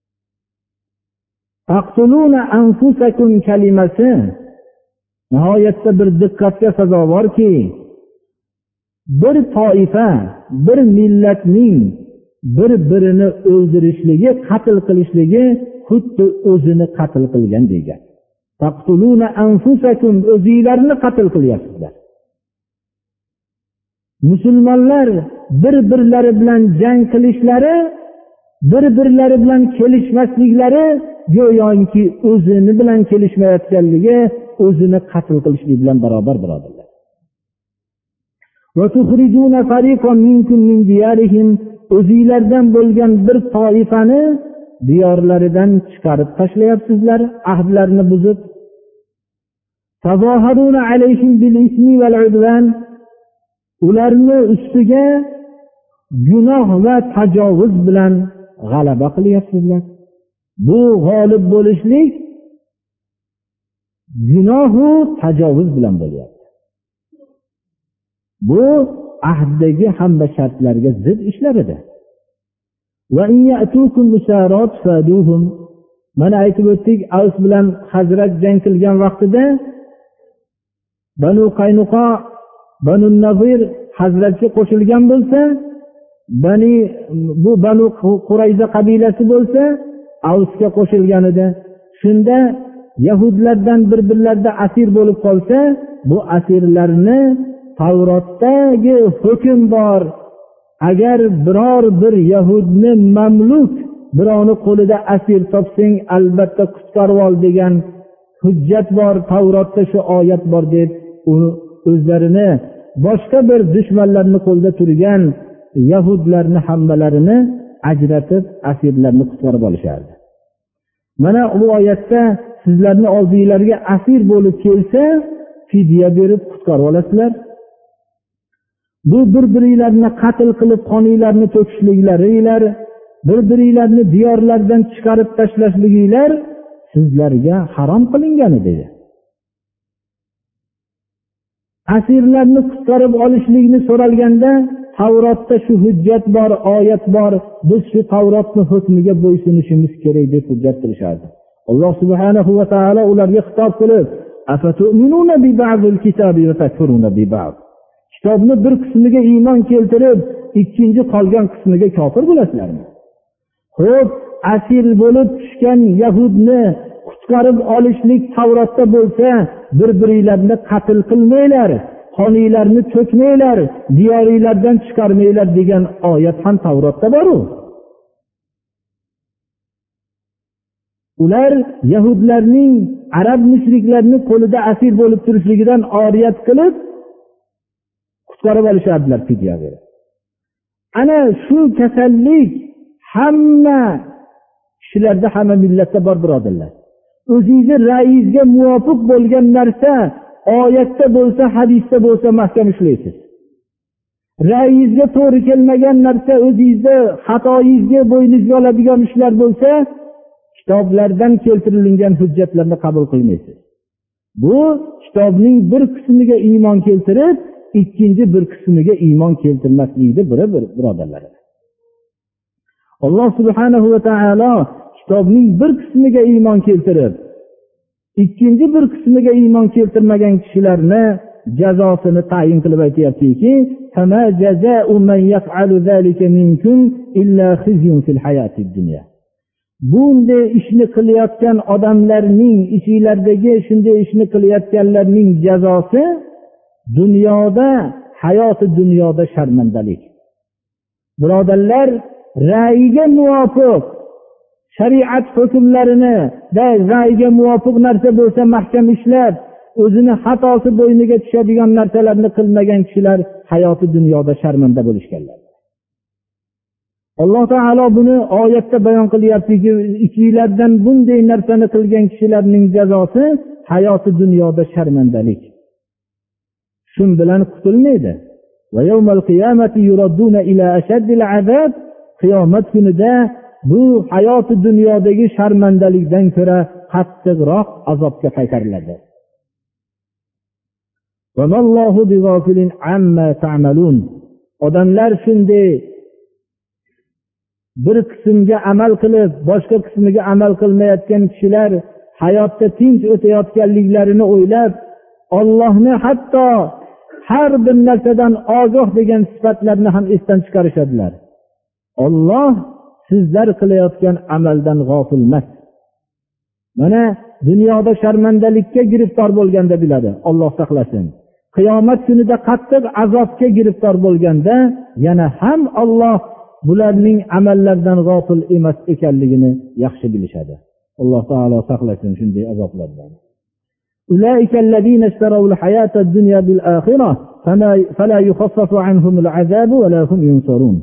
Taqtuluna anfusakum kalimasi nihoyatda bir diqqatga sazovorki, bir toifa, bir millatning bir-birini o'ldirishligi, qatl qilishligi xuddi o'zini qatl qilgan degan. Taqtuluna anfusakum, o'zinglarni qatl qilyapsizlar. Musulmonlar bir-birlari bilan jang qilishlari, bir-birlari bilan kelishmasliklari go'yoki o'zini bilan kelishmayotganligi, o'zini qatl qilishlik bilan barobar birodarlar. Va tukhrijuna fariqan minkum min diyarihim, o'zinglardan bo'lgan bir toifani diyorlaridan chiqarib tashlayapsizlar, ahdlarni buzib. Tazoharuna alayhim bil ismi val udvan, ularni ustiga gunoh va tajovuz bilan g'alaba qilyapsizlar. Bu g'olib bo'lishlik gunohu tajovuz bilan bo'lyapti. Bu ahddagi hamma shartlarga zid ishlar edi. Va in ya'tukum musarat faduhum, mana aytib o'tdik, Avs bilan Hazrat jang qilgan vaqtida Banu Qaynuqa, Banu Nazir Hazratga qo'shilgan bo'lsa, bu Banu Qurayza qabilasi bo'lsa Avsga qo'shilgan edi. Shunda Yahudlardan bir-birlarida asir bo'lib qolsa, bu asirlarni Tavrotdagi hukm bor. Agar biror bir Yahudni mamluk birovni qo'lida asir topsang, albatta qutqarib ol degan hujjat bor. Tavrotda shu oyat bor deb o'zlarini boshqa bir dushmanlarning qo'lida turgan Yahudlarni hammalarini ajratib asirlarni qutqarib olishardi. Mana bu oyatda sizlarni oldinglarga asir bo'lib kelsa, fidya berib qutqarib olasizlar. Bu bir-biringlarni qatl qilib qoninglarni to'kishliklaringlar, bir-biringlarni diyorlardan chiqarib tashlashliginglar sizlarga harom qilingan dedi. Asirlarni qutqarib olishlikni so'ralganda Tavrotda shu hujjat bor, oyat bor. Biz shu Tavrotning hukmiga bo'ysunishimiz kerak deb hujjat qilishardi. Alloh subhanahu va taolo ularga xitob qilib, "Afatu'minuna bi ba'dil kitabi va takfuruna bi ba'd." Kitobning bir qismiga iymon keltirib, ikkinchi qolgan qismiga kofir bo'lasizlarmi? Xo'p, asir bo'lib tushgan yahudni qutqarib olishlik Tavrotda bo'lsa, bir-biringlarni qatl qilmanglar, qoninglarni to'kmanglar, diyoringlardan chiqarmanglar degan oyat ham Tavrotda bor-ku. Ular yahudlarning arab mushriklarning qo'lida asir bo'lib turishligidan oriyat qilib qutqarib olishardilar fidya berib. Ana shu kasallik hamma kishilarda, hamma millatda bor birodarlar. O'zingizning ra'yingizga muvofiq bo'lgan narsa oyatda bo'lsa, hadisda bo'lsa mahkam ishlaysiz. Ra'yingizga to'g'ri kelmagan narsa, o'zingizda xatoyingizga bo'yningizga oladigan ishlar bo'lsa, kitoblardan keltirilgan hujjatlarni qabul qilmaysiz. Bu kitobning bir qismiga iymon keltirib, ikkinchi bir qismiga iymon keltirmaslikni birodarlar. Alloh subhanahu va taolo kitobning bir qismiga iymon keltirib, ikkinchi bir qismiga iymon keltirmagan kishilarni jazosini tayin qilib aytayaptiki, "Fama jazaa'u man yaf'alu zalika minkum illa khizyun fil hayatid dunya." Bunday ishni qilayotgan odamlarning, ichinglardagi shunday ishni qilayotganlarning jazosi dunyoda, hayoti dunyoda sharmandalik. Birodarlar, ra'yiga muvofiq shariat hukmlarini da ra'yiga muvofiq narsa bo'lsa mahkam ishlab, o'zini xatosi bo'yniga tushadigan narsalarni qilmagan kishilar hayoti dunyoda sharmanda bo'lishganlar. Alloh taolo buni oyatda bayon qilyaptiki, ichinglardan bunday narsani qilgan kishilarning jazosi hayoti dunyoda sharmandalik. Shun bilan qutulmaydi. Va yawmal qiyamati yuradduna ila ashaddil azab. Qiyomat kunida bu hayoti dunyodagi sharmandalikdan ko'ra qattiqroq azobga qaytariladi. Va mallohu bighafilin amma ta'malun. Odamlar shunday bir qismga amal qilib, boshqa qismiga amal qilmayotgan kishilar hayotda tinch o'tayotganliklarini o'ylab, Allohni hatto har bir narsadan ogoh degan sifatlarni ham esdan chiqarishadilar. Alloh sizlar qilayotgan amaldan g'ofil emas. Mana dunyoda sharmandalikka giriftor bo'lganda biladi, Alloh saqlasin. Qiyomat kunida qattiq azobga giriftor bo'lganda yana ham Alloh bularning amallaridan g'ofil emas ekanligini yaxshi bilishadi. Alloh taolo saqlasin shunday azoblardan. Ulaika allazina ishtarawul hayatad dunya bil akhirah fala yukhaffafu anhumul azabu wa la hum yunsarun.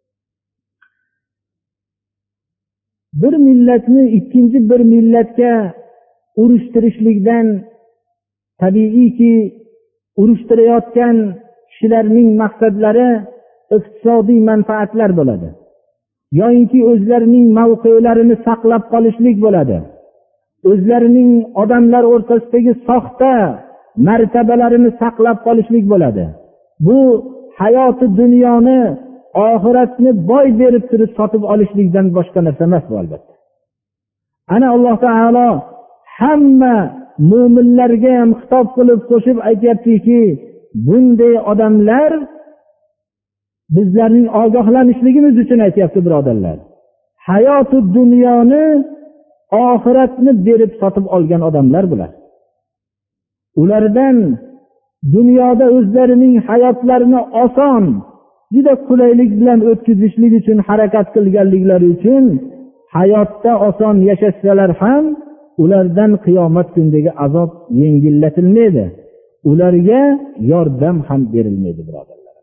Bir millatni ikkinchi bir millatga urushtirishlikdan tabiiyki urushtirayotgan kishilarning maqsadlari iqtisodiy manfaatlar bo'ladi. Yo'inki o'zlarining mavqelarini saqlab qolishlik bo'ladi. O'zlarining odamlar o'rtasidagi soxta martabalarini saqlab qolishlik bo'ladi. Bu hayoti dunyoni, oxiratni boy berib turib sotib olishlikdan boshqa narsa emas bu albatta. Ana Alloh taolo hamma mu'minlarga ham xitob qilib qo'shib aytayaptiki, bunday odamlar bizlarning ogohlanishligimiz uchun aytayapti birodarlar. Hayoti dunyoni, oxiratni berib sotib olgan odamlar bular. Ulardan dunyoda o'zlarining hayotlarini oson, juda qulaylik bilan o'tkazishlik uchun harakat qilganliklari uchun hayotda oson yashashsalar ham ulardan qiyomat kunidagi azob yengillatilmaydi. Ularga yordam ham berilmaydi birodarlar.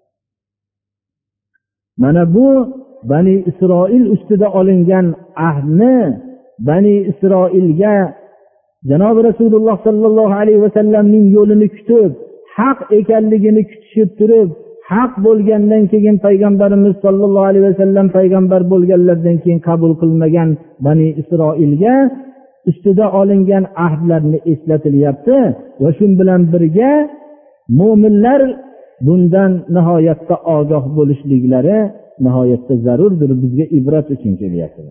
Mana bu Bani Isroil ustida olingan ahdni Bani Isroilga Janob Rasululloh sallallohu alayhi va sallamning yo'lini kutib, haq ekanligini kutishib turib, haq bo'lgandan keyin payg'ambarimiz sollallohu alayhi vasallam payg'ambar bo'lganlardan keyin qabul qilmagan Bani Isroilga ustida olingan ahdlarni eslatilyapti va shu bilan birga mu'minlar bundan nihoyatda ogoh bo'lishliklari nihoyatda zarurdir, bizga ibrat uchun kelyapti.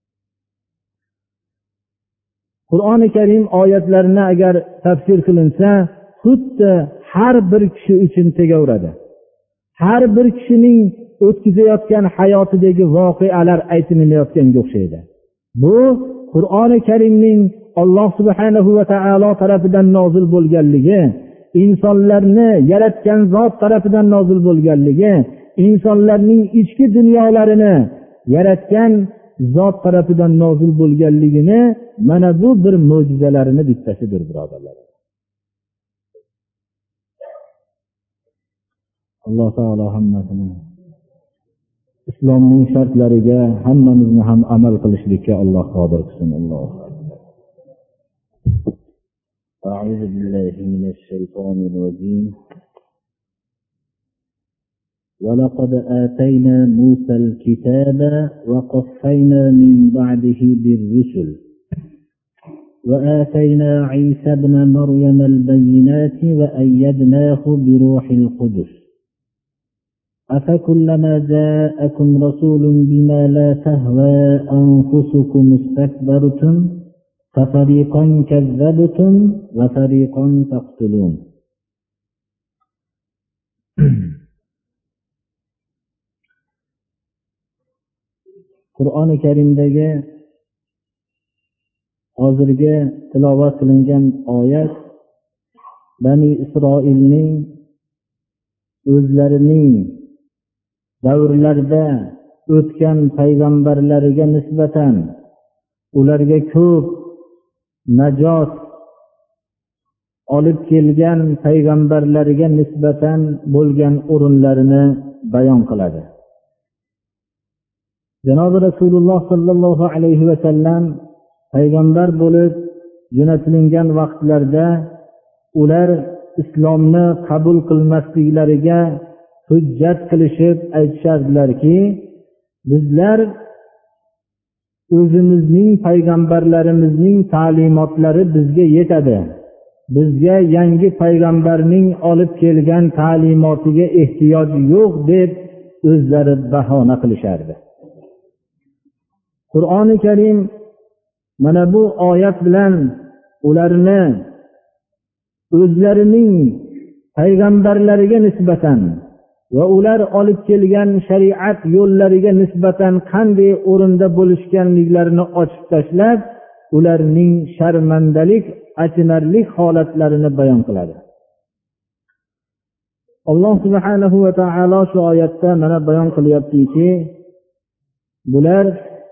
Qur'oni Karim oyatlarini agar tafsir qilinsa, xuddi har bir kishi uchun tegaveradi. Har bir kishining o'tkazayotgan hayotidagi voqealar aytilayotganga o'xshaydi. Bu Qur'oni Karimning Alloh subhanahu va taolo tarafidan nozil bo'lganligi, insonlarni yaratgan zot tarafidan nozil bo'lganligi, insonlarning ichki dunyolarini yaratgan zot tarafidan nozil bo'lganligini mana bu bir mo'jizalarini bittasidir, birodarlar. Alloh taolo hammasini islomning shartlariga hammamizni ham amal qilishlikka Alloh qodir qilsin. Alloh أعوذ بالله من الشيطان الرجيم ولقد آتينا موسى الكتاب وقفينا من بعده بالرسل وآتينا عيسى ابن مريم البينات وأيدناه بروح القدس أفكلما جاءكم رسول بما لا تهوى أنفسكم استكبرتم ففريقا كذبتم وفريقا تقتلون. Qur'oni Karimdagi hozirgi tilovat qilingan oyat Bani Isroilning o'zlarining davrlarda o'tgan payg'ambarlariga nisbatan ularga ko'p najot olib kelgan payg'ambarlariga nisbatan bo'lgan o'rinlarini bayon qiladi. Janobi Rasululloh sallallohu alayhi va sallam payg'ambar bo'lib jo'natilgan vaqtlarda ular islomni qabul qilmasliklariga hujjat qilishib aytishardilarki, bizlar o'zimizning payg'ambarlarimizning ta'limotlari bizga yetadi. Bizga yangi payg'ambarning olib kelgan ta'limotiga ehtiyoj yo'q deb o'zlari bahona qilishardi. Qur'oni Karim mana bu oyat bilan ularni o'zlarining payg'ambarlariga nisbatan va ular olib kelgan shariat yo'llariga nisbatan qanday o'rinda bo'lishganliklarini ochib tashlab, ularning sharmandalik, achinarli holatlarini bayon qiladi. Alloh subhanahu va taolo shu oyatda mana bayon qilyaptiki, bular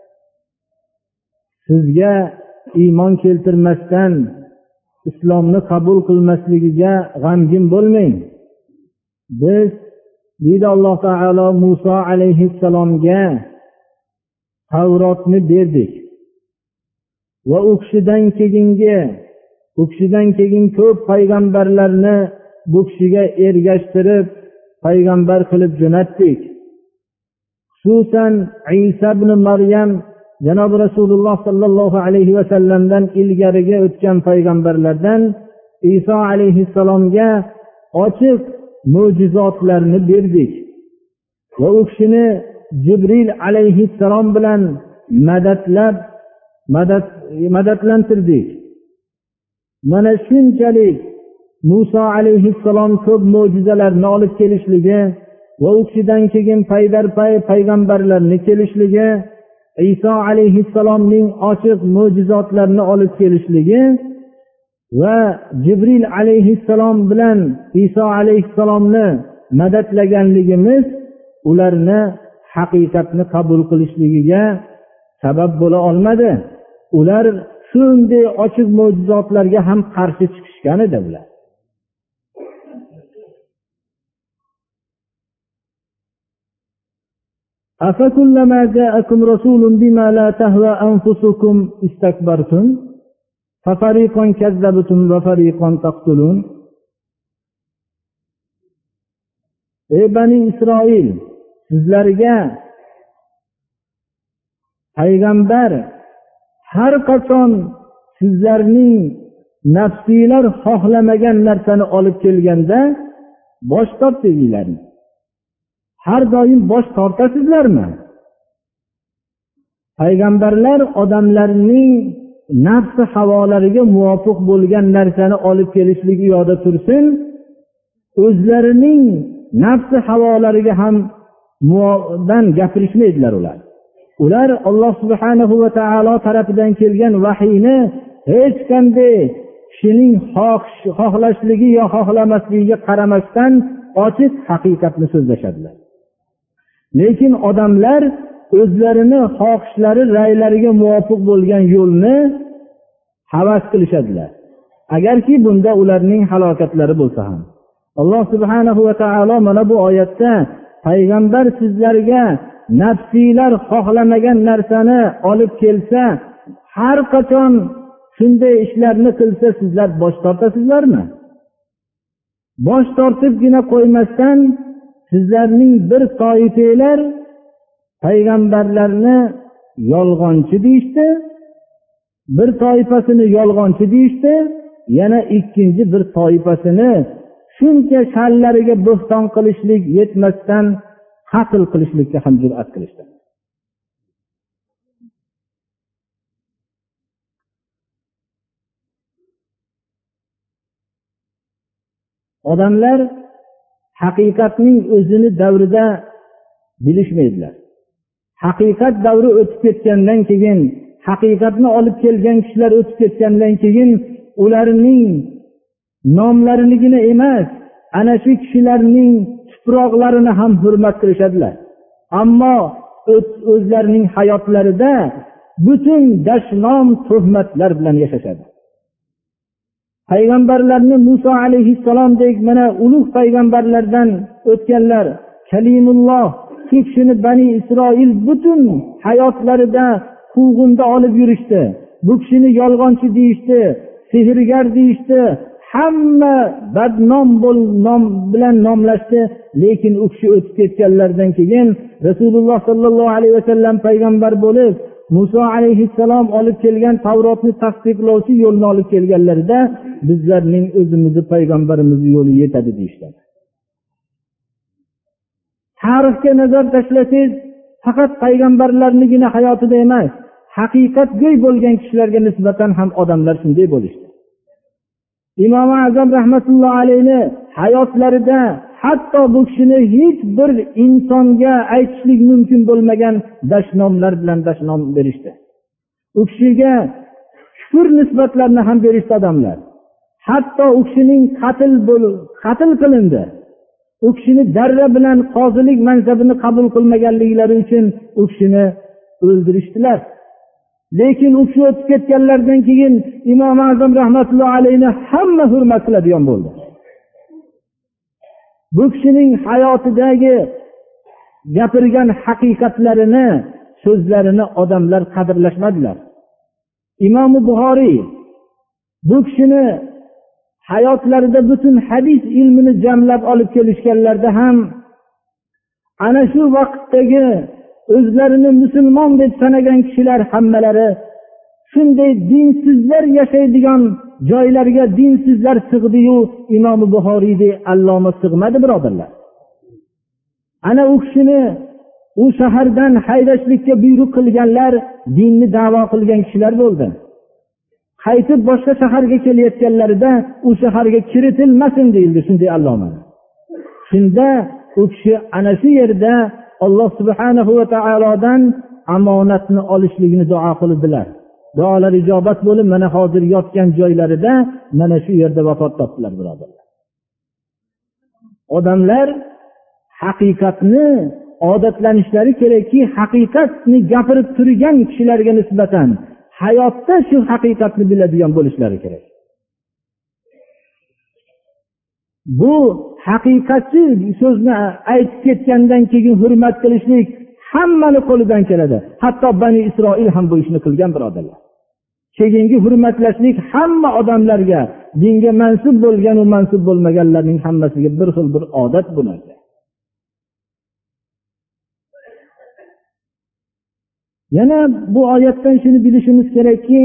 sizga iymon keltirmasdan islomni qabul qilmasligiga g'amgin bo'lmang. Biz deydi Alloh taolo Musa alayhissalomga Tavrotni berdik va u kishidan keyin ko'p payg'ambarlarni bu kishiga ergashtirib payg'ambar qilib jo'natdik. Xususan Isa ibn Maryam Janobi Rasululloh sallallohu alayhi va sallamdan ilgariga o'tgan payg'ambarlardan Isa alayhissalomga ochiq mo'jizotlarni berdik va u kishini Jibril alayhissalom bilan madadlantirdik. Mana shunchalik Musa alayhissalom ko'p mo'jizalarni olib kelishligi va u kishidan keyin paydarpay payg'ambarlarni kelishligi, Isa alayhissalomning ochiq mo'jizotlarni olib kelishligi va Jibril alayhissalom bilan Isa alayhissalomni madadlaganligimiz ularni haqiqatni qabul qilishligiga sabab bo'la olmadi. Ular shunday ochiq mo'jizotlarga ham qarshi chiqishgan edi ular. أفكلما جاءكم رسول بما لا تهوى أنفسكم استكبرتم ففريقا كذبتم وفريقا تقتلون. ey bani Isroil, sizlarga payg'ambar har qachon sizlarning nafsiylar xohlamagan narsani olib kelganda bosh tortinglar. Har doim bosh tortasizlarmi? Payg'ambarlar odamlarning nafsi havolariga muvofiq bo'lgan narsani olib kelishlik u yoqda tursin, o'zlarining nafsi havolariga ham muvofiqdan gapirishmaydilar ular. Ular Alloh subhanahu va taolo tarafidan kelgan vahiyni hech qanday kishining xohlashligi yo xohlamasligiga qaramasdan ochiq haqiqatni so'zlashadilar. Lekin odamlar o'zlarini xohishlari, ra'ylariga muvofiq bo'lgan yo'lni havas qilishadilar. Agarki bunda ularning halokatlari bo'lsa ham. Alloh subhanahu va taolo mana bu oyatda payg'ambar sizlarga nafsiylar xohlamagan narsani olib kelsa, har qachon shunday ishlarni qilsa sizlar bosh tortasizlarmi? Bosh tortibgina qo'ymasdan sizlarning bir toifalar payg'ambarlarni yolg'onchi deyishdi, bir toifasini yolg'onchi deyishdi, yana ikkinchi bir toifasini shuncha shallariga bo'xton qilishlik yetmasdan qatl qilishlikka ham jur'at qilishdi. Odamlar haqiqatning o'zini davrida bilishmaydilar. Haqiqat davri o'tib ketgandan keyin, haqiqatni olib kelgan kishilar o'tib ketgandan keyin ularning nomlarinigina emas, ana shu kishilarning tuproqlarini ham hurmat qilishadilar. Ammo o'zlarining hayotlarida butun dashnom tuhmatlar bilan yashashadi. Payg'ambarlarni Musa alayhissalomdek mana ulug' payg'ambarlardan o'tganlar, Kalimulloh, shu kishini Bani Isroil butun hayotlarida quvg'inda olib yurishdi. Bu kishini yolg'onchi deyishdi, sehrgar deyishdi, hamma badnom nom bilan nomlashdi. Lekin u kishi o'tib ketganlardan keyin Rasululloh sallallohu alayhi vasallam payg'ambar bo'lib, Musa alayhissalom olib kelgan Tavrotni tasdiqlovchi yo'lni olib kelganlarida bizlarning o'zimizni payg'ambarimizni yo'li yetadi deyishdi. Tarixga nazar tashlasangiz, faqat payg'ambarlarningina hayotida emas, haqiqatgo'y bo'lgan kishilarga nisbatan ham odamlar shunday bo'lishdi. Imom Azam rahmatullohi alayhi hayotlarida hatto bu kishini hech bir insonga aytishlik mumkin bo'lmagan dashnomlar bilan dashnom berishdi. U kishiga kufr nisbatlarini ham berishdi odamlar. Hatto u kishining qatl qilindi. U kishini darra bilan qozilik mansabini qabul qilmaganliklari uchun u kishini o'ldirishdilar. Lekin u kishi o'tib ketganlardan keyin Imom Azam rahmatullohi alayhi hamma hurmat qiladigan bo'ldi. Bu kishining hayotidagi gapirgan haqiqatlarini, so'zlarini odamlar qadrlashmadilar. Imom Buxoriy bu kishini hayotlarida butun hadis ilmini jamlab olib kelishganlarda ham ana shu vaqtdagi o'zlarini musulmon deb sanagan kishilar hammalari shunday dinsizlar yashaydigan joylarga dinsizlar sig'di-yu, Imom Buxoriydek alloma sig'madi, birodarlar. Ana u kishini u shahardan haydashlikka buyruq qilganlar dinni da'vo qilgan kishilar bo'ldi. Qaytib boshqa shaharga kelayotganlarida u shaharga kiritilmasin deyildi shunday alloma. Shunda u kishi ana shu yerda Alloh subhanahu va taolodan omonatni olishligini duo qildilar. Duolar ijobat bo'lib, mana hozir yotgan joylarida mana shu yerda vafot topdilar, birodarlar. Odamlar haqiqatni odatlanishlari kerakki, haqiqatni gapirib turgan kishilarga nisbatan hayotda shu haqiqatni biladigan bo'lishlari kerak. Bu haqiqatchi so'zni aytib ketgandan keyin hurmat qilishlik hammani qo'lidan keladi. Hatto Bani Isroil ham bu ishni qilgan, birodarlar. Keyingi hurmatlashlik hamma odamlarga, dinga mansub bo'lgan va mansub bo'lmaganlarning hammasiga bir xil bir odat bu narsa. Yana bu oyatdan shuni bilishimiz kerakki,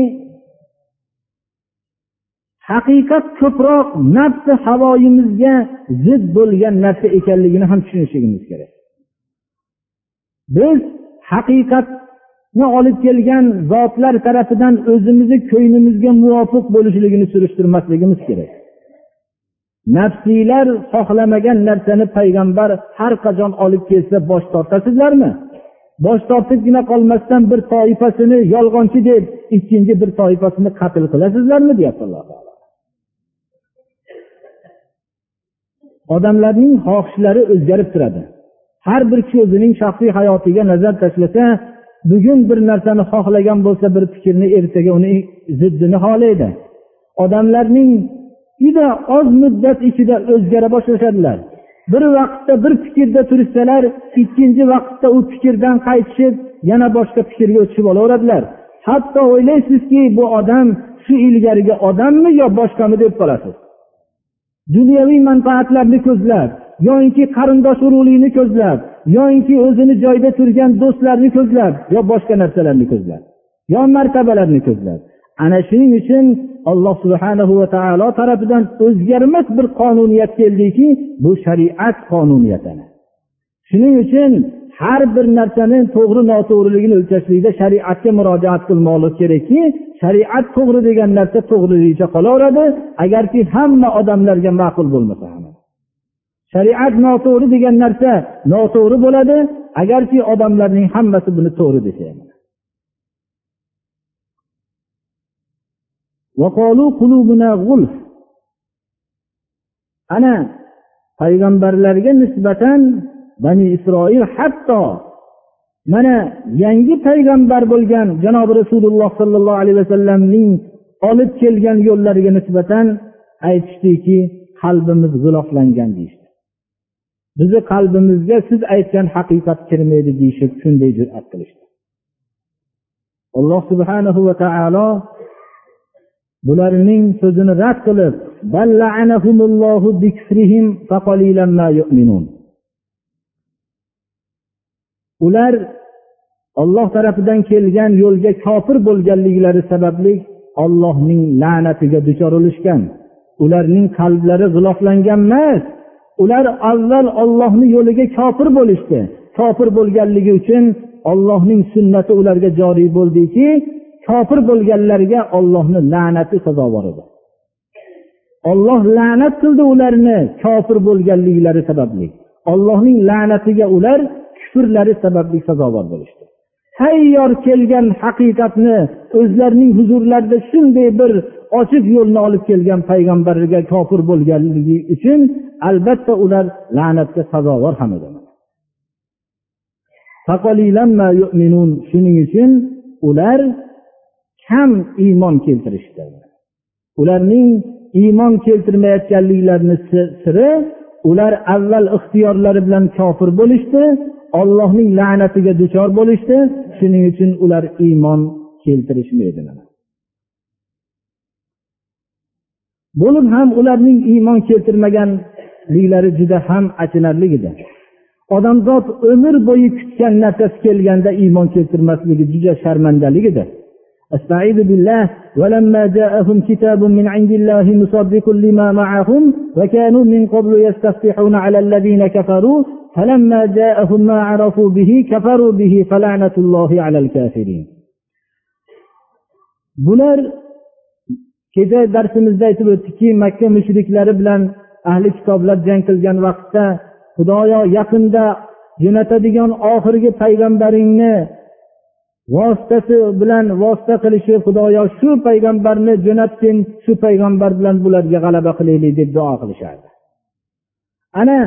haqiqat ko'proq nafsi havoyimizga zid bo'lgan narsa ekanligini ham tushunishimiz kerak. Biz haqiqatni olib kelgan zotlar tarafidan o'zimizni ko'nglimizga muvofiq bo'lishligini surishtirmasligimiz kerak. Nafsiylar xohlamagan narsani payg'ambar har qachon olib kelsa bosh tortasizlarmi? Bosh tortibgina qolmasdan bir toifasini yolg'onchi deb, ikkinchi bir toifasini qatl qilasizlarmi deyapti Alloh taolo. Odamlarning xohishlari o'zgarib turadi. Har bir kishi o'zining shaxsiy hayotiga nazar tashlasa, bugun bir narsani xohlagan bo'lsa, bir fikrni ertaga uni ziddini xohlaydi. Odamlarning juda oz muddat ichida o'zgara boshlashadilar. Bir vaqtda bir fikrda tursalar, ikkinchi vaqtda u fikrdan qaytishib, yana boshqa fikrga o'tishib olaveradilar. Hatto o'ylaysizki, bu odam shu ilgarigi odammi yo boshqami deb qolasiz. Dunyoviy manfaatlarni ko'zlab, yoki qarindosh urug'likni ko'zlab, yoki o'zini joyida turgan do'stlarni ko'zlab, yo boshqa narsalarni ko'zlab, yo martabalarni ko'zlab. Ana shuning uchun Alloh subhanahu va taolo tarafidan o'zgarmas bir qonuniyat keldiki, bu shariat qonuniyati. Shuning uchun har bir narsaning to'g'ri noto'g'riligini o'lchashlikda shariatga murojaat qilmoqlik kerakki, shariat to'g'ri degan narsa to'g'riligicha qolaveradi, agarki hamma odamlarga ma'qul bo'lmasa ham. Shariat noto'g'ri degan narsa noto'g'ri bo'ladi, agarki odamlarning hammasi buni to'g'ri desa ham. وَقَالُوا قُلُوبُنَا غُلْفٌ. Ana payg'ambarlarga nisbatan Bani Isroil hatto mana yangi payg'ambar bo'lgan janob Rasululloh sallallohu alayhi vasallamning olib kelgan yo'llariga nisbatan aytishdiki, qalbimiz g'iloflangan deydi. Bizi qalbimizga siz aytgan haqiqat kirmaydi deyishib, shunday jur'at qilishdi. Alloh subhanahu va taolo bularning so'zini rad qilib, balla'anahumullohu bikfrihim faqalilan ma yu'minun. Ular Alloh tarafidan kelgan yo'lga kofir bo'lganliklari sababli Allohning la'natiga duchor bo'lishgan. Ularning qalblari g'iloflangan emas. Ular avval Allohning yo'liga kofir bo'lishdi. Kofir bo'lganligi uchun Allohning sunnati ularga joriy bo'ldiki, kofir bo'lganlarga Allohning la'nati sazovor edi. Alloh la'nat qildi ularni kofir bo'lganliklari sababli. Allohning la'natiga ular kufrlari sababli sazovor bo'lishdi. Tayyor kelgan haqiqatni o'zlarining huzurlarida shunday bir ochiq yo'lni olib kelgan payg'ambarga kofir bo'lganligi uchun albatta ular la'natga sazovor ham edi. Faqalilan ma yu'minun. Shuning uchun ular kam iymon keltirishdi. Ularning iymon keltirmayotganliklarini siri, ular avval ixtiyorlari bilan kofir bo'lishdi, Allohning la'natiga duchor bo'lishdi. Shuning uchun ular iymon keltirishmaydi. Bo'lib ham ularning iymon keltirmaganliklari juda ham achinarli edi. Odamzod umr bo'yi kutgan narsasi kelganda iymon keltirmasligi juda sharmandalik edi. Astaizu billah walamma ja'ahum kitabun min 'indillahi musaddiqun lima ma'ahum wa kanu min qablu yastaftihuna 'ala alladhina kafaru falamma ja'ahum ma 'arafu bihi kafaru bihi fala'natullahi 'alal kafirin. Bular kecha darsimizda aytib o'tdikki, Makka mushriklari bilan ahli kitoblar jang qilgan vaqtda Xudoyo yaqinda jo'natadigan oxirgi payg'ambaringni vositasi bilan vosita qilishib, Xudoyo shu payg'ambarni jo'natsin, shu payg'ambar bilan bularga g'alaba qilaylik deb duo qilishardi. Ana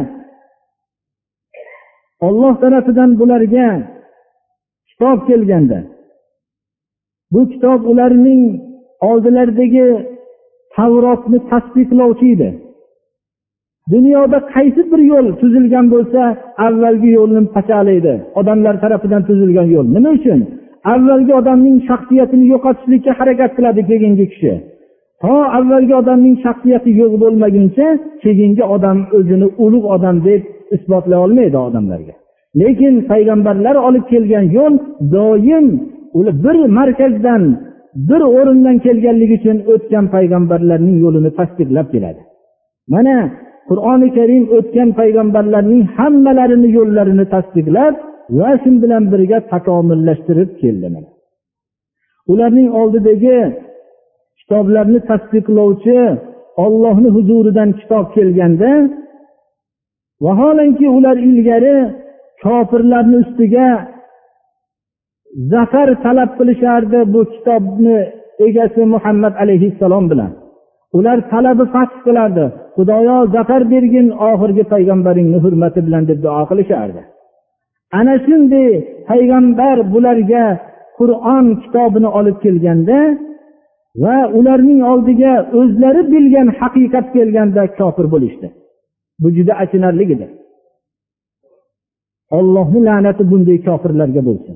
Alloh tarafidan bularga kitob kelganda, bu kitob ularning oldilaridagi Tavrotni tasdiqlovchi edi. Dunyoda qaysi bir yo'l tuzilgan bo'lsa, avvalgi yo'lni pachalaydi. Odamlar tarafidan tuzilgan yo'l. Nima uchun? Avvalgi odamning shaxsiyatini yo'qotishlikka harakat qiladi keyingi kishi. To avvalgi odamning shaxsiyati yo'q bo'lmaguncha, keyingi odam o'zini ulug' odam deb isbotlay olmaydi odamlarga. Lekin payg'ambarlar olib kelgan yo'l doim ular bir markazdan, bir o'rindan kelganligi uchun o'tgan payg'ambarlarning yo'lini tasdiqlab keladi. Mana Qur'oni Karim o'tgan payg'ambarlarning hammalarini yo'llarini tasdiqlab va shu bilan birga takomillashtirib keldi. Ularning oldidagi kitoblarni tasdiqlovchi Allohning huzuridan kitob kelganda, vaholanki ular ilgari kofirlarning ustiga zafar talab qilishardi bu kitobni egasi Muhammad alayhissalom bilan. Ular talabi fath qilardi. Xudoyo zafar bergin oxirgi payg'ambaringning hurmati bilan deb duo qilishardi. Ana shunday payg'ambar bularga Qur'on kitobini olib kelganda va ularning oldiga o'zlari bilgan haqiqat kelganda kofir bo'lishdi. Bu juda achinarli edi. Allohning la'nati bunday kofirlarga bo'lsin.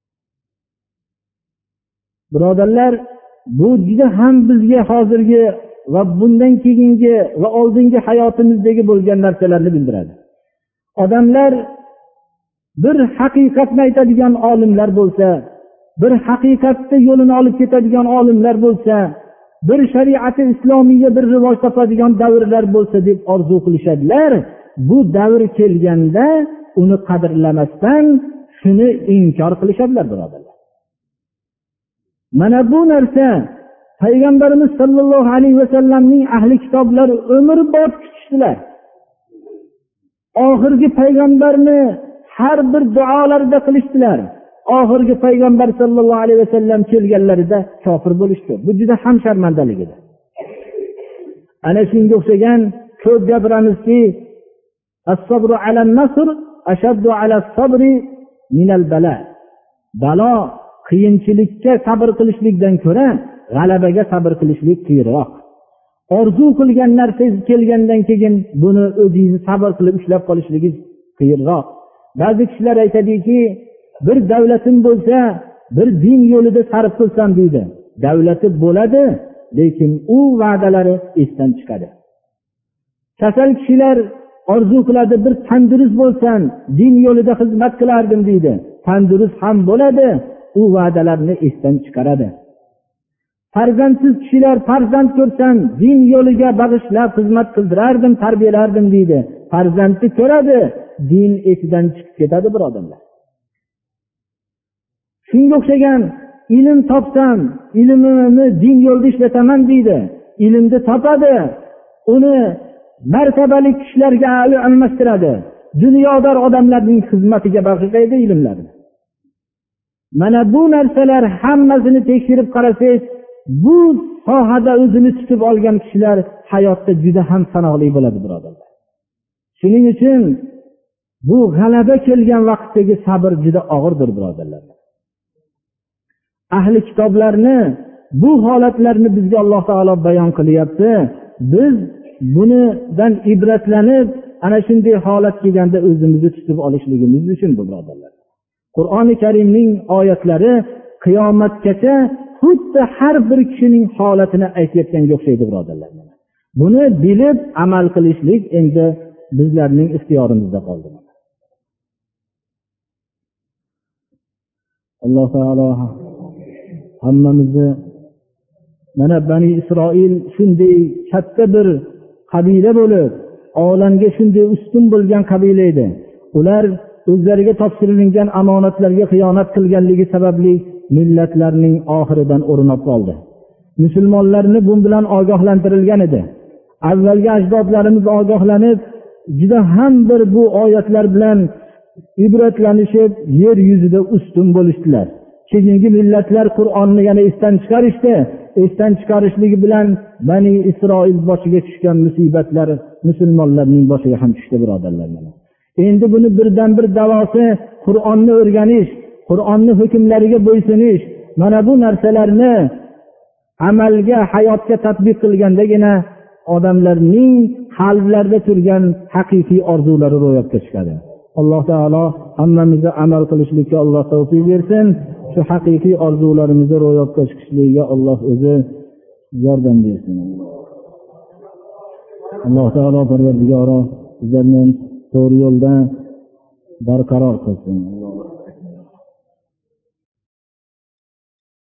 Birodarlar, bu juda ham bizga hozirgi va bundan keyingi va oldingi hayotimizdagi bo'lgan narsalarni bildiradi. Odamlar bir haqiqatni aytadigan olimlar bo'lsa, bir haqiqatni yo'lini olib ketadigan olimlar bo'lsa, bir shariati islomiyga bir rivoj topadigan davrlar bo'lsa deb orzu qilishadilar. Bu davr kelganda uni qadrlamasdan shuni inkor qilishadilar, birodarlar. Mana bu narsa Payg'ambarimiz sollallohu alayhi vasallamning ahli kitoblar umrbod kutishdilar. Oxirgi payg'ambarni har bir duolarida qilishdilar. Oxirgi payg'ambar sollallohu alayhi vasallam kelganlarida kofir bo'lishdi. Bu juda ham sharmandalik edi. Ana shunga o'xshagan ko'p gapiramizki, as-sabru alan-nasr ashaddu alas-sabri minal bala. Balo qiyinchilikka sabr qilishlikdan ko'ra g'alabaga sabr qilishlik qiyinroq. Orzu qilgan narsangiz kelgandan keyin buni o'zingiz sabr qilib ushlab qolishligingiz qiyinroq. Ba'zi kishilar aytadiki, bir davlatim bo'lsa, bir din yo'lida sarf qilsam deydi. Davlati bo'ladi, lekin u va'dalari esdan chiqadi. Kasal kishilar orzu qiladi, bir tandurust bo'lsam, din yo'lida xizmat qilardim deydi. Tandurust ham bo'ladi, u va'dalarni esdan chiqaradi. Farzandsiz kishilar farzand ko'rsam, din yo'liga bag'ishlab xizmat qildirardim, tarbiyalardim deydi. Farzandni ko'radi, din esidan chiqib ketadi, birodarlar. Shunga o'xshagan ilm topsam, ilmimni din yo'lida ishlataman deydi. Ilmni topadi, uni martabali kishilarga almashtiradi. Dunyodor odamlarning xizmatiga bag'ishlaydi ilmlarni. Mana bu narsalar hammasini tekshirib qarasangiz, bu sohada o'zini tutib olgan kishilar hayotda juda ham sanoqli bo'ladi, birodarlar. Shuning uchun bu g'alaba kelgan vaqtdagi sabr juda og'irdir, birodarlar. Ahli kitoblarni bu holatlarni bizga Alloh taolo bayon qilyapti. Biz bundan ibratlanib, ana shunday holat kelganda o'zimizni tutib olishligimiz uchun bu, birodarlar. Qur'oni Karimning oyatlari qiyomatgacha xuddi har bir kishining holatini aytayotganga o'xshaydi, birodarlar. Buni bilib amal qilishlik endi bizlarning ixtiyorimizda qoldi. Alloh taolo hammamizni mana Bani Isroil shunday katta bir qabila bo'lib, olamga shunday ustun bo'lgan qabila edi. Ular o'zlariga topshirilgan omonatlarga xiyonat qilganligi sababli millatlarning oxiridan o'rinib qoldi. Musulmonlarni bu bilan ogohlantirilgan edi. Avvalgi ajdodlarimiz ogohlanib, juda ham bir bu oyatlar bilan ibratlanishib, yer yuzida ustun bo'lishdilar. Keyingi millatlar Qur'onni yana esdan chiqarishdi. Esdan chiqarishligi bilan Bani Isroil boshiga tushgan musibatlar musulmonlarning boshiga ham tushdi, birodarlar. Endi buni birdan bir davosi Qur'onni o'rganish, Qur'onni hukmlariga bo'ysunish. Mana bu narsalarni amalga, hayotga tatbiq qilgandagina odamlarning qalblarida turgan haqiqiy orzulari ro'yobga chiqadi. Alloh taolo hammamizni amal qilishlikka Alloh tavfiq bersin. Shu haqiqiy orzularimizni ro'yobga chiqishligiga Alloh o'zi yordam bersin. Alloh taolo Parvardigoro bizlarni to'g'ri yo'lda barqaror qilsin.